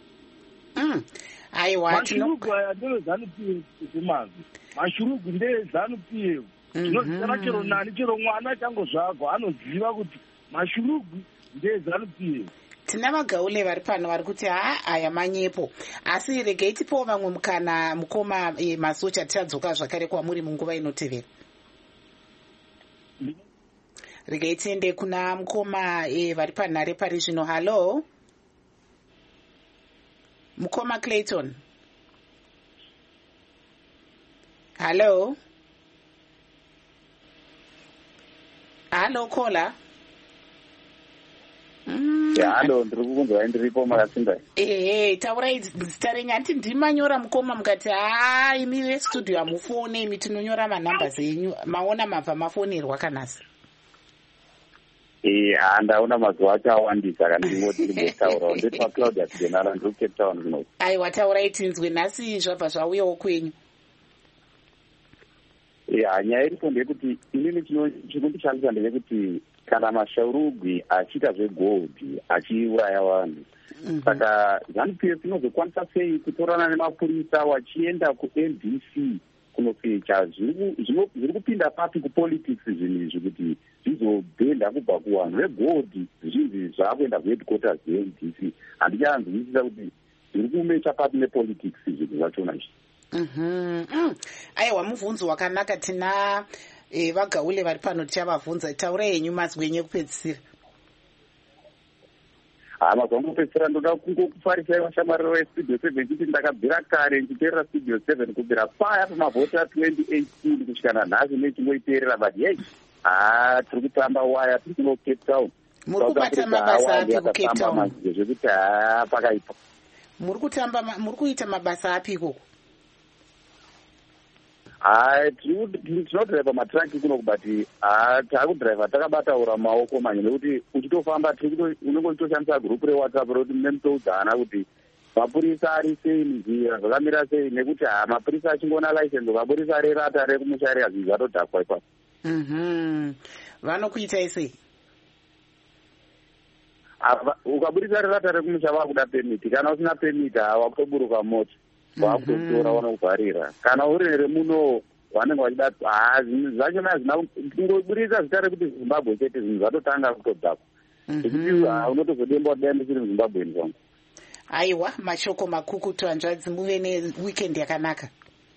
Mashurugu aya ndeveZANU-PF semazvi, mashurugu ndeeZANU-PF. Zvinozikana chero nani, chero mwana changozvagwa anoziva kuti mashurugu ndeeZANU-PF. Tina vagaule vari pano vari kuti aya manyepo, asi regei tipowo vamwe mukana mukoma masocha tichadzoka zvakare kwamuri munguva inotevera. Regei tiende kuna mukoma vari panhare pari zvino. Halo mukoma Clayton. Halo kola. Halo, ndiri kukunzwai ndiripo makasinda. Taurai zita renyu. Handiti ndimanyora mukoma mukati imi vestudio hamufone, imi tinonyora manhamba zenyu, maona mabva mafonerwa kanasi. Ndaona mazuva acho awandisa kana ndingotaurawo ndiri paClaudia General ndiri kuCape Town kuno. Aiwa, taurai tinzwe. Nhasi zvabva zvauyawo kwenyu. Nyaya iripo ndeyekuti inini chinondishamisa ndeyekuti kana mashaurugwi achiita zvegold achiuraya vanhu, saka ZANU-PF inozokwanisa sei kutorana nemapurisa wachienda kuNDC kunosecha? Zviri kupinda papi kupolitics zvinhu izvi kuti zvizobhenda kubva kuvanhu vegold? Zvizvi zvaakuenda kuheadquarters yeNDC. Handichanzwisisa kuti zviri kumecha papi nepolitics zvinhu zvachona izvi. Aiwa, mubvunzo wakanaka. Tina vagaule vari pano tichavabvunza. Taurai henyu mazwi enyu ekupedzisira. Mazwa ekupedzisira ndoda kungokufarisai vashamariro vestudio 7 kuti ndakabvira kare ndichiteerera studio 7 kubvira paya pamavhoti a2018 kusvika nanhasi nechingoiteerera, but yei tiri kutamba waya, tiri kuno Cape Town. Muri kubata mabasa api kuCape Town? Zvekuti pakaipa. Muri kuita mabasa api ikoko? Tinodhiraivha matraki kuno, kubati taakudhiraivha takabataura maoko manje, nekuti uchitofamba unenge uchitoshandisa gurupu reWhatsApp rekuti nemutoudzana kuti mapurisa ari sei, nzira zvakamira sei, nekuti mapurisa achingoona license mapurisa rerata rekumusha riya zvinhu zvatodhakwa ipapo. Vanokuitai sei? Ukaburisa rerata rekumusha vakuda pemiti, kana usina pemiti hawakutoburuka mota, vakutokutora vanokuvharira. Kana uri neremuno vanenge vachida zvinhu zvachona hazina kungoburisa zita rekuti Zimbabwe chete, zvinhu zvatotanga kutodhakwa ekuti unotozodemba kudai ndisiri muZimbabweni kwangu. Aiwa, mashoko makukutu. Hanzvadzi, muve neweekend yakanaka.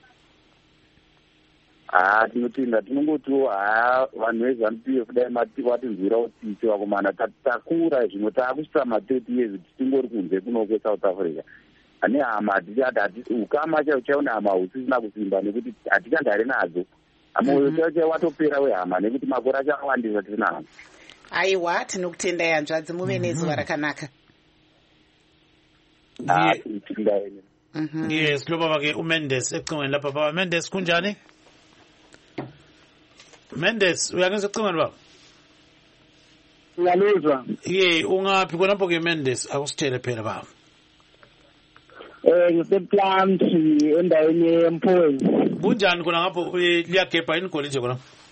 Tinotenda, tinongotiwo vanhu veZANU-PF dai vatinzwirawo tsitsi vakomana, takura zvino taakusvika 30 years tichingori kunze kuno kweSouth Africa. Ane hama hatichati ukama chaona hama husisina kusimba, nekuti hatichandari nadzo. Hama chaiwo watopera wehama, nekuti makore achawandisa tisina hama. Aiwa, tinokutendai hanzvadzi, muve nezuva rakanaka. Yes, lo baba ke uMendes ecingweni lapha. Baba Mendes kunjani? Mendes uyangizwa ecingweni baba? Ngiyalizwa. Ungaphi khonapho ke Mendes akusitshele phela baba. Ngiseplanti endaweni yeMphoweni. Kunjani khona ngapho liyagebha inigoli nje khona?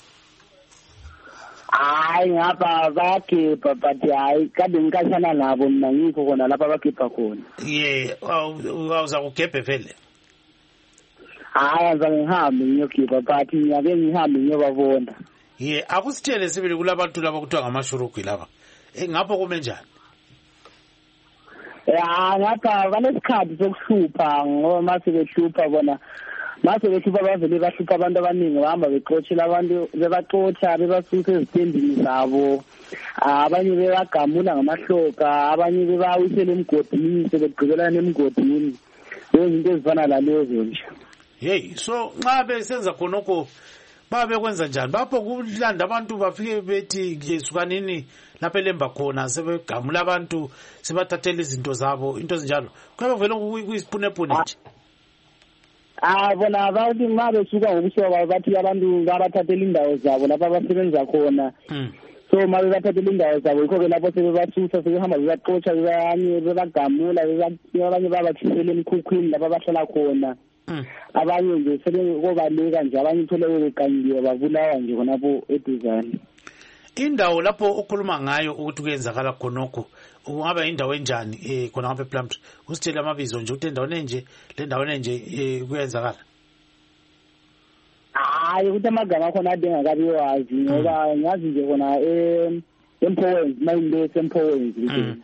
Hayi ngapha bayagebha but hayi kade ngikashana nabo mina ngikho khona lapha bagebha khona. Awuza kugebhe vele? Hayi azange ngihambe ngiyogebha but ngiyake ngihambe ngiyobabona. Akusitshele sibili kulabantu laba kuthiwa ngamashurugwi laba. Ngapho kume njani? Ngapha banesikhathi sokuhlupha ngoba mase behlupha bona mase behlupha bavele bahlupha abantu abaningi bahamba bexotshela abantu bebaxotsha bebasusa ezitendini zabo abanye bebagamula ngamahloka abanye bebawisela emgodini sebegqibelana emgodini izinto ezifana lalezo nje. So nxa besenza khonokho babekwenza njani? Bapho kulanda abantu bafike bethi ngesukanini lapha eLemba khona sebegamula abantu sebathathela izinto zabo into ezinjalo. Kuyabe vele kuyisipunepune nje. Bona bathi ma besuka ngokusoka bathi abantu babathathela indawo zabo lapha abasebenza khona. So ma bebathathela indawo zabo yikho ke lapho sebebasusa sebehamba bebaxotsha abanye bebagamula abanye babathisela emkhukhwini lapha bahlala khona. Abanye nje sebekobaleka nje abanye uthola beqangiwe babulawa nje khonapho eduzane. Indawo lapho ukhuluma ngayo ukuthi kuyenzakala khonokho ungaba indawo enjani khona ngapha ePlumtree? Usitshela amabizo nje ukuthi endaweni enje le ndawo enje kuyenzakala. Hayi ukuthi amagama khona ade ngakabiwazi ngoba ngazi nje khona eMphoweni mayinde eMphoweni.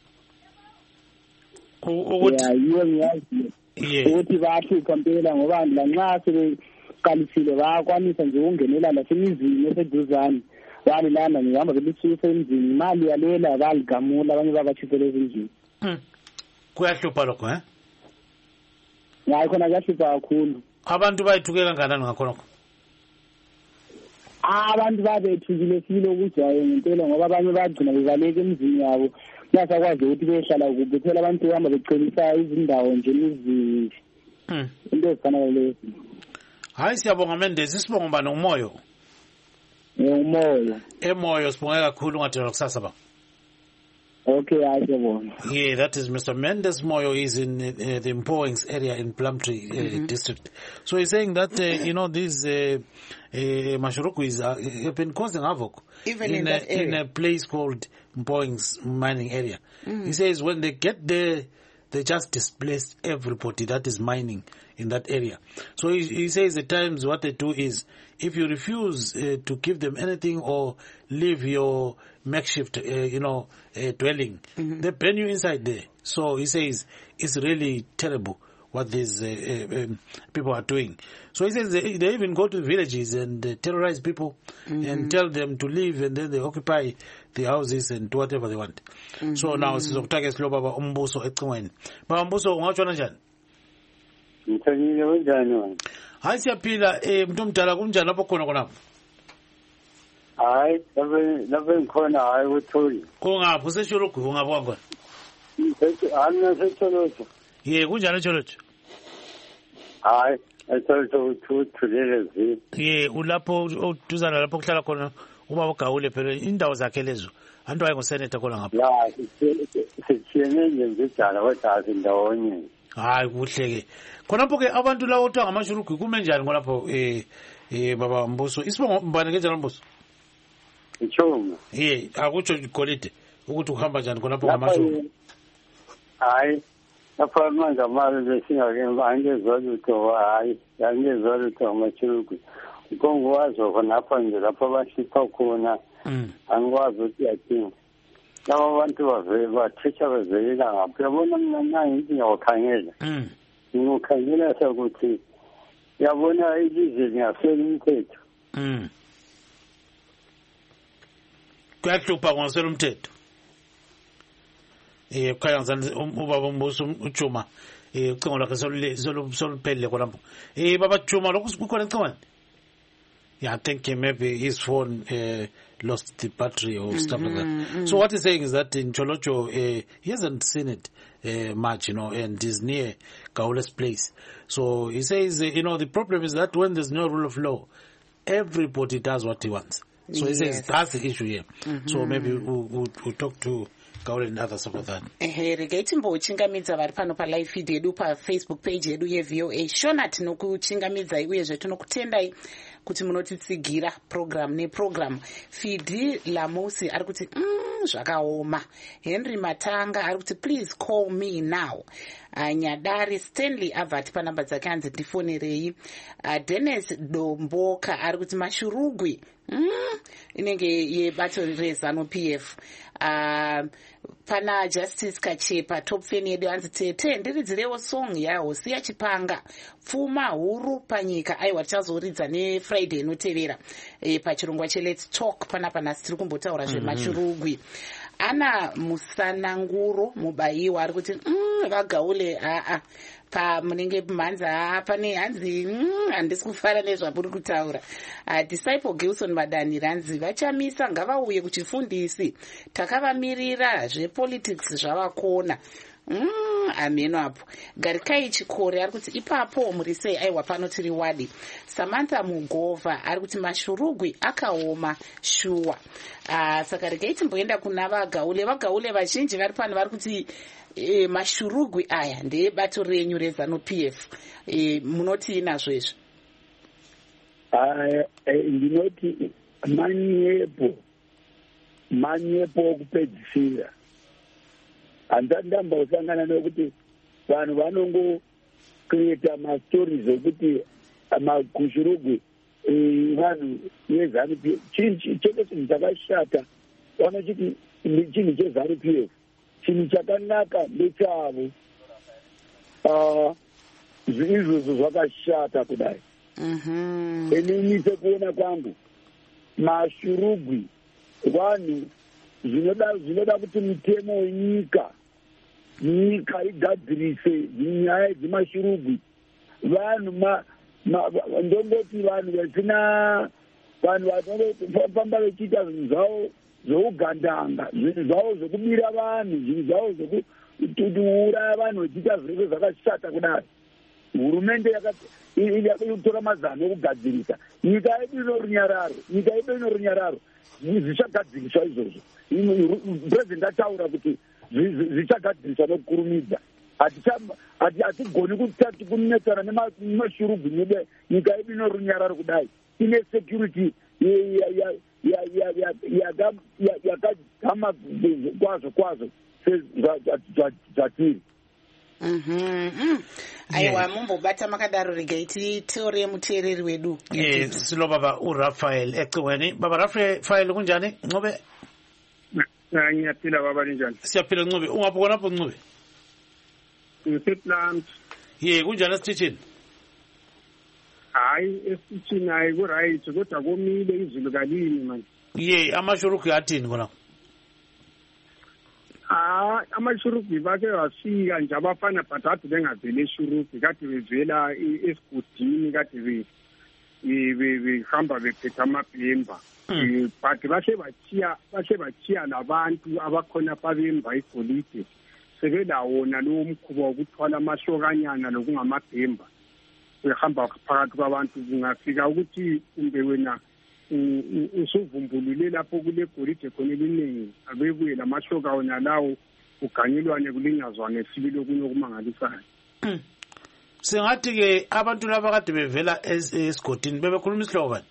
Ukuthi yiyo ngiyazi. Ukuthi bahlupha impela ngoba lanxa sebeqalisile bayakwanisa nje ukungenela lasemizini eseduzane. Bani lana ngihamba belisusa emzini imali yalela baligamula abanye babathisela ezindlini. Kuyahlupha lokho Hayi khona kuyahlupha kakhulu. Abantu bayithuke kangakanani ngakhonokho? Abantu babethukile sile ukujwaye ngempela ngoba abanye bagcina bevaleka emzini yabo basakwazi ukuthi behlala kuphi phela abantu bahamba becelisa izindawo nje emizini. Into ezifana nalezo. Hayi siyabonga Mendes, isibongo bani umoyo? Umoyo. Emoyo sibonga kakhulu ngathela kusasa ba. Okay, ayabonga. That is Mr. Mendes Moyo. Is in the Mpoings area in Plumtree district. So he's saying that these Mashurukwis have been causing havoc even in that area. In a place called Mpoings mining area. He says when they get there, they just displace everybody that is mining in that area. So he says at times what they do is, if you refuse to give them anything or leave your makeshift, dwelling, they burn you inside there. So he says it's really terrible what these people are doing. So he says they even go to villages and terrorize people and tell them to leave, and then they occupy the houses and do whatever they want. So now sizokutaka isilo baba umbuso ecingweni. Baba umbuso ungatshona njani? Ngithanyile kanjani wena? Hayi siyaphila umuntu omdala kunjani lapho khona khonapho? Hayi lapha ngikhona hayi uthuli. Kungaphi useshurugwi ungaphi kwakhona? Ana secholotsho. Kunjani echolotsho? Hayi echolotsho uthulele zi. Ulapho uduzana lapho kuhlala khona ubaba uGawule phela indawo zakhe lezo. Antu wayenguseneta khona ngapha. La sithiyene nje ngijala kodwa asindawonye. Hayi kuhle ke. Khonapho ke abantu lawo othiwa ngamashurugwi kume njani ngolapho baba Mbuso? Isibongo mbane kanjani Mbuso? Ichuma. Akutsho igolide ukuthi uhamba njani khonapho ngamashurugwi. Hayi lapha manje amali besingake angezwa lutho hayi angezwa lutho ngamashurugwi. Ngongwazi khonapha nje lapho bahlipha khona angikwazi ukuthi yathini. Laba abantu bathetha bezelela ngapha yabona mina nangithi ngiyawakhangela ngiyokhangela sokuthi yabona ilizwe liyaswela umthetho kuyahlupha ngoswela umthetho kukhanya ngizani ubaba umbuso uJuma ucingo lwakhe soluphelele khonapho baba Juma lokhu kukhona ecingweni Yeah, I think maybe his phone lost the battery or stuff like that. So what he's saying is that in Cholocho, he hasn't seen it much, and is near Kaule's place. So he says, the problem is that when there's no rule of law, everybody does what he wants. So he says that's the issue here. So maybe we'll talk to Kaule and others about that. Regai timbochingamidza vari pano palive feed yedu pafacebook page yedu yeVOA. Shona tinokuchingamidzai uyezve tinokutendai kuti munotitsigira program neprogram. Fidi Lamusi ari kuti zvakaoma. Henry Matanga ari kuti please call me now. Nyadari Stanley avati panamba dzake hanzi ndifonerei. Dennis Domboka ari kuti mashurugwi inenge yebato rezanu PF. Pana Justice Kachepa top fan yedu hanzi tete ndiridzirewo song yahosi yachipanga pfuma huru panyika. Aiwa tichazoridza neFriday inotevera pachirongwa cheLet's Talk panapa nhasi tiri kumbotaura zvemashurugwi. Ana Musananguro mubayiwa ari kuti vagaule pamunenge mhanza pane hanzi handisi kufara nezvamuri kutaura. Disciple Gilson Madani ranzi vachamisa ngavauye kuchifundisi takavamirira zvepolitics zvavakona. Ameno apo. Garikai Chikore ari kuti ipapo muri sei. Aiwa pano tiri wadi. Samantha Mugova ari kuti mashurugwi akaoma shuwa. Saka regai timboenda kuna vagaule vazhinji vari pano vari kuti mashurugwi aya ndeebato renyu rezanu PF. Munoti nazvo izvo? Ndinoti manyepo okupedzisira. Handandambausangana nekuti vanhu vanongocreata mastories okuti makushurugwi vanhu vezanu PF. Chete chinhu chakashata vanochiti chinhu chezanu PF. Chinhu chakanaka ndechavo. Izvozvo zvakashata kudai. Inini sekuona kwangu mashurugwi vanhu zvinoda kuti mutemo wenyika igadzirise nyaya dzemashurugwi. Vanhu ndongoti vanhu vasina vanhu vanofamba vechiita zvinhu zvavo zvougandanga, zvinhu zvavo zvokubira vanhu, zvinhu zvavo zvokuuraya vanhu vechiita zvirwere zvakashata kudai. Hurumende inotora mazano okugadzirisa. Nyika yedu ino runyararo. Zvichagadziriswa izvozvo. President ataura kuti zvichagadziriswa nokukurumidza. Hatigoni kuti kunetsana nemashurugwi nyika yedu ino runyararo kudai. Ine security yakagama kwazvo zvatiri. Aiwa mumbobata makadaro regai titeore muteereri wedu. Silo baba uRafael eCiweni. Baba Rafael kunjani? Ncube? Ngiyaphila baba njani? Siyaphila Ncube. Ungaphi pho Ncube? NgisePlant. Kunjani esitishini? Hayi esitishini hayi ku-right kodwa komile izulu kalini manje. Amashurugwi athini khona? Amashurugwi bake wafika nje abafana but ade bengaveli eshurugwi kade bevela esigodini kade behamba bephethe amabhemba. But bahle bachiya labantu abakhona babemba igolide sebelawona lowo mkhuba wokuthwala amashokanyana lokungamabhemba behamba phakathi kwabantu. Kungafika ukuthi kumbe wena usuvumbulule lapho kule golide khona eliningi abebuye lamashoka wona lawo uganyelwane kulinyazwane sibili okunye okumangalisayo. Singathi ke abantu laba kade bevela esigodini bebekhuluma isihloko bani?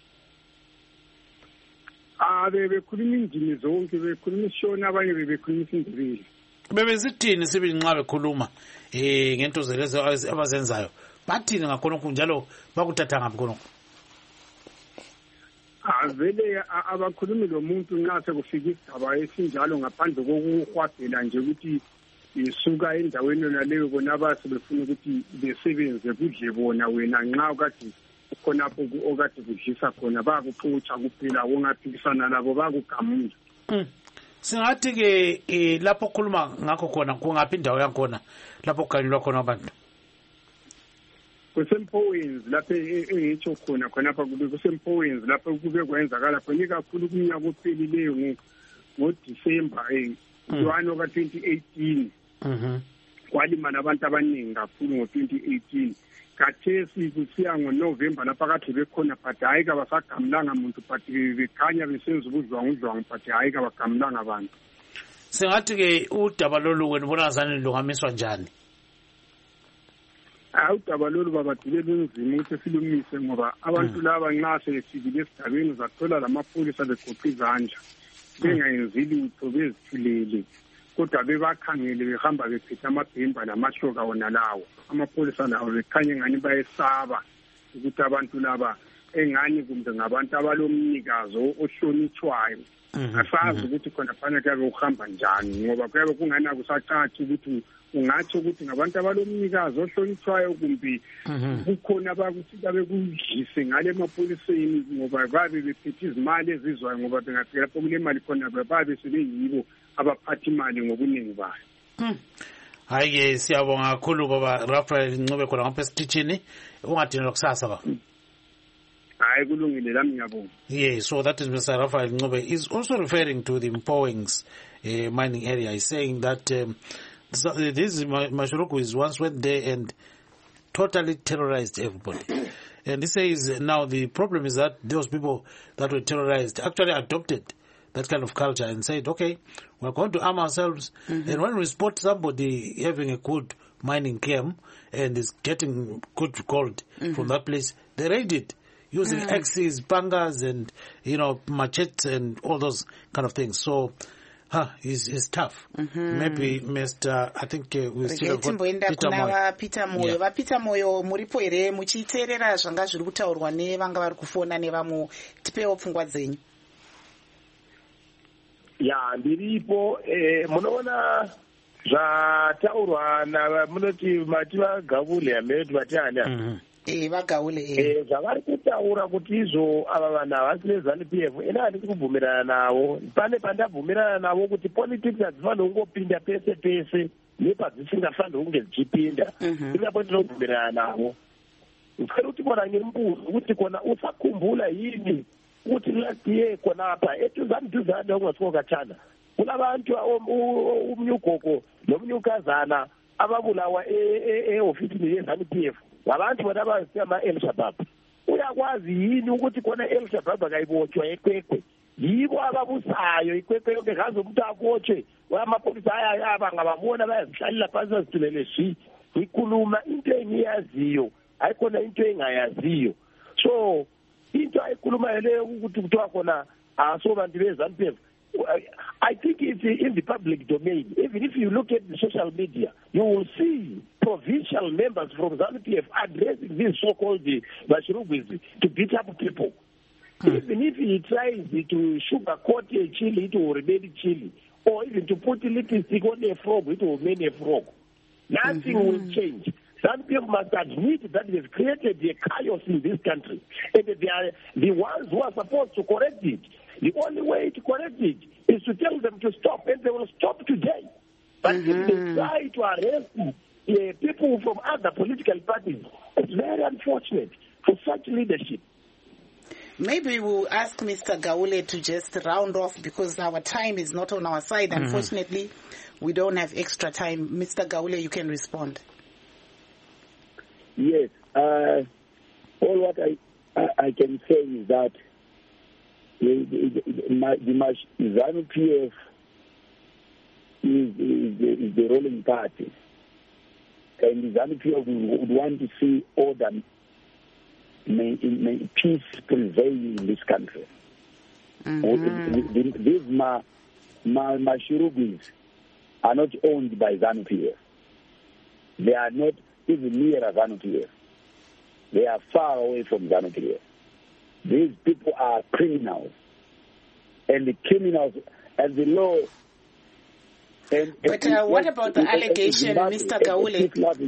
Bebekhuluma indimi zonke, bekhuluma isishona, abanye bebekhuluma isindebele. Bebezithini sibili nxa bekhuluma ngento zelezo abazenzayo? Bathini ngakhonokho njalo bakuthatha ngaphi khonokho? Vele abakhulumi lo muntu nxa sekufika isigaba esinjalo ngaphandle kokuhwabhela nje ukuthi isuka endaweni yona leyo bona basebefuna ukuthi besebenze kudle bona wena nxa kade khonapho okade kudlisa khona bayakuxotsha kuphela ongaphikisana labo bayakugamula. Singathi ke lapho khuluma ngakho khona kungaphi indawo yakhona lapho kuganyulwa khona abantu? kusempowenzi lapho engitsho khona khonapha kusempowenzi lapho kube kwenzakala khona ikakhulu kumnyaka ophelileyo ngoDisemba 1 ka-2018 kwalimala abantu abaningi kakhulu ngo-2018 kathesi kusiya ngoNovemba lapha kade bekhona but hayi kabasagamulanga muntu but bekhanya besenza ubudlwangudlwangu but hayi kabagamulanga abantu. Sengathi-ke udaba lolu wena ubona ngazani lungamiswa njani? Udaba lolu babadile lunzima ukuthi silumise ngoba abantu laba nxa sebefikile esigabeni uzathola lamapholisa begoqa izandla bengayenzi lutho bezithulele kodwa bebakhangele behamba bephethe amabhemba lamashoka wona lawo. Amapholisa lawo bekhanye ngani bayesaba ukuthi abantu laba engani kumbe ngabantu abalomnikazo ohlonitshwayo. Asazi ukuthi khona fanele kuyabe uhamba njani ngoba kuyabe kungana kusacaci ukuthi ungatsho ukuthi ngabantu abalomnikazi ohlonitshwayo kumbe kukhona abakuthi bekudlise ngale emapholiseni ngoba babe bephethe izimali ezizwayo ngoba bengafika lapho kule mali khona babe sebeyibo abaphathi imali ngobuningi bayo. Hayi-ke siyabonga kakhulu baba Raphael Ncube khona ngapha esitishini ungadinelwa kusasa ba. Hayi kulungile lami ngiyabonga. Yeah, so that is Mr. Raphael Ncube is also referring to the Mpowings mining area. He's saying that this Mashurugwis once went there and totally terrorized everybody. And he says now the problem is that those people that were terrorized actually adopted that kind of culture and said, okay, we're going to arm ourselves. And when we spot somebody having a good mining claim and is getting good gold from that place, they raid it using axes, pangas, and, machetes and all those kind of things. So, it's tough. Maybe Mr. I think we still have Peter Moyo. Peter Moyo muripo ere muchiteerera zvanga zviri kutaurwa nevanga vari kufona nevamu tipewo pfungwa dzenyu. Ya ndiripo munoona zvataurwa munoti mati vagavule hamene vati ani vagaule zvavari kutaura kuti izvo ava vanhu havasi neZANU-PF ena handisi kubvumirana navo. Pane pandabvumirana navo kuti politics hadzifaniri kungopinda pese pese nepadzisingafaniri kunge dzichipinda. Ipapo ndinobvumirana navo. Ufere kuti kona ngembuzi kuti kona usakhumbula yini ukuthi last year konapha etuzaniduzana ungasokatshana kunabantu umnyugogo nomnyukazana ababulawa ehofisini yeZANU-PF ngabantu bona basiyama-El Shabab. Uyakwazi yini ukuthi khona El Shabab akayibotshwa ekwekwe yibo ababusayo ikwekwe yonke ngaze umuntu abotshwe amapholisa ayaba ngababona bayazihlalela phansi bazithulele shi ngikhuluma into engiyaziyo ayikhona into engayaziyo. So into ayikhulumayo leyo ukuthi kuthiwa khona asobantu beZANU-PF, I think it's in the public domain. Even if you look at the social media, you will see provincial members from ZANU-PF addressing these so-called Mashurugwis to beat up people. Even if he tries to sugarcoat a chili, it will remain chili. Or even to put a lipstick on a frog, it will remain a frog. Nothing will change. ZANU-PF must admit that they've created a chaos in this country. And they are the ones who are supposed to correct it. The only way to correct it is to tell them to stop, and they will stop today. But if they try to arrest people from other political parties, it's very unfortunate for such leadership. Maybe we'll ask Mr. Gaule to just round off because our time is not on our side. Unfortunately, we don't have extra time. Mr. Gaule, you can respond. Yes. All what I can say is that the ZANU-PF is the ruling party, and the ZANU-PF would want to see order, peace prevailing in this country. These Mashurugwis are not owned by ZANU-PF. They are not even near ZANU-PF. They are far away from ZANU-PF. These people are criminals, and the criminals and the law. But what about the allegation, Mr. Gaule?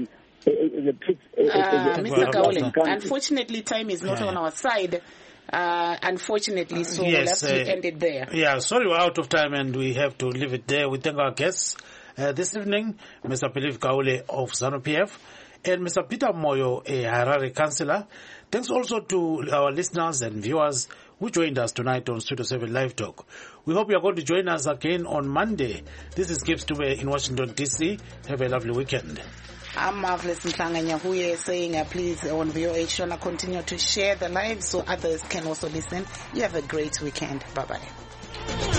Mr. Gaule, unfortunately, time is not on our side. Unfortunately, so we'll have to end it there. Yeah, sorry, we're out of time and we have to leave it there. We thank our guests this evening, Mr. Philip Gaule of ZANU-PF and Mr. Peter Moyo, a Harare councillor. Thanks also to our listeners and viewers who joined us tonight on Studio 7 Live Talk. We hope you are going to join us again on Monday. This is Gibbs Dube in Washington, D.C. Have a lovely weekend. I'm Marvelous Nhlanga Nyahuye saying please on VOH continue to share the live so others can also listen. You have a great weekend. Bye-bye.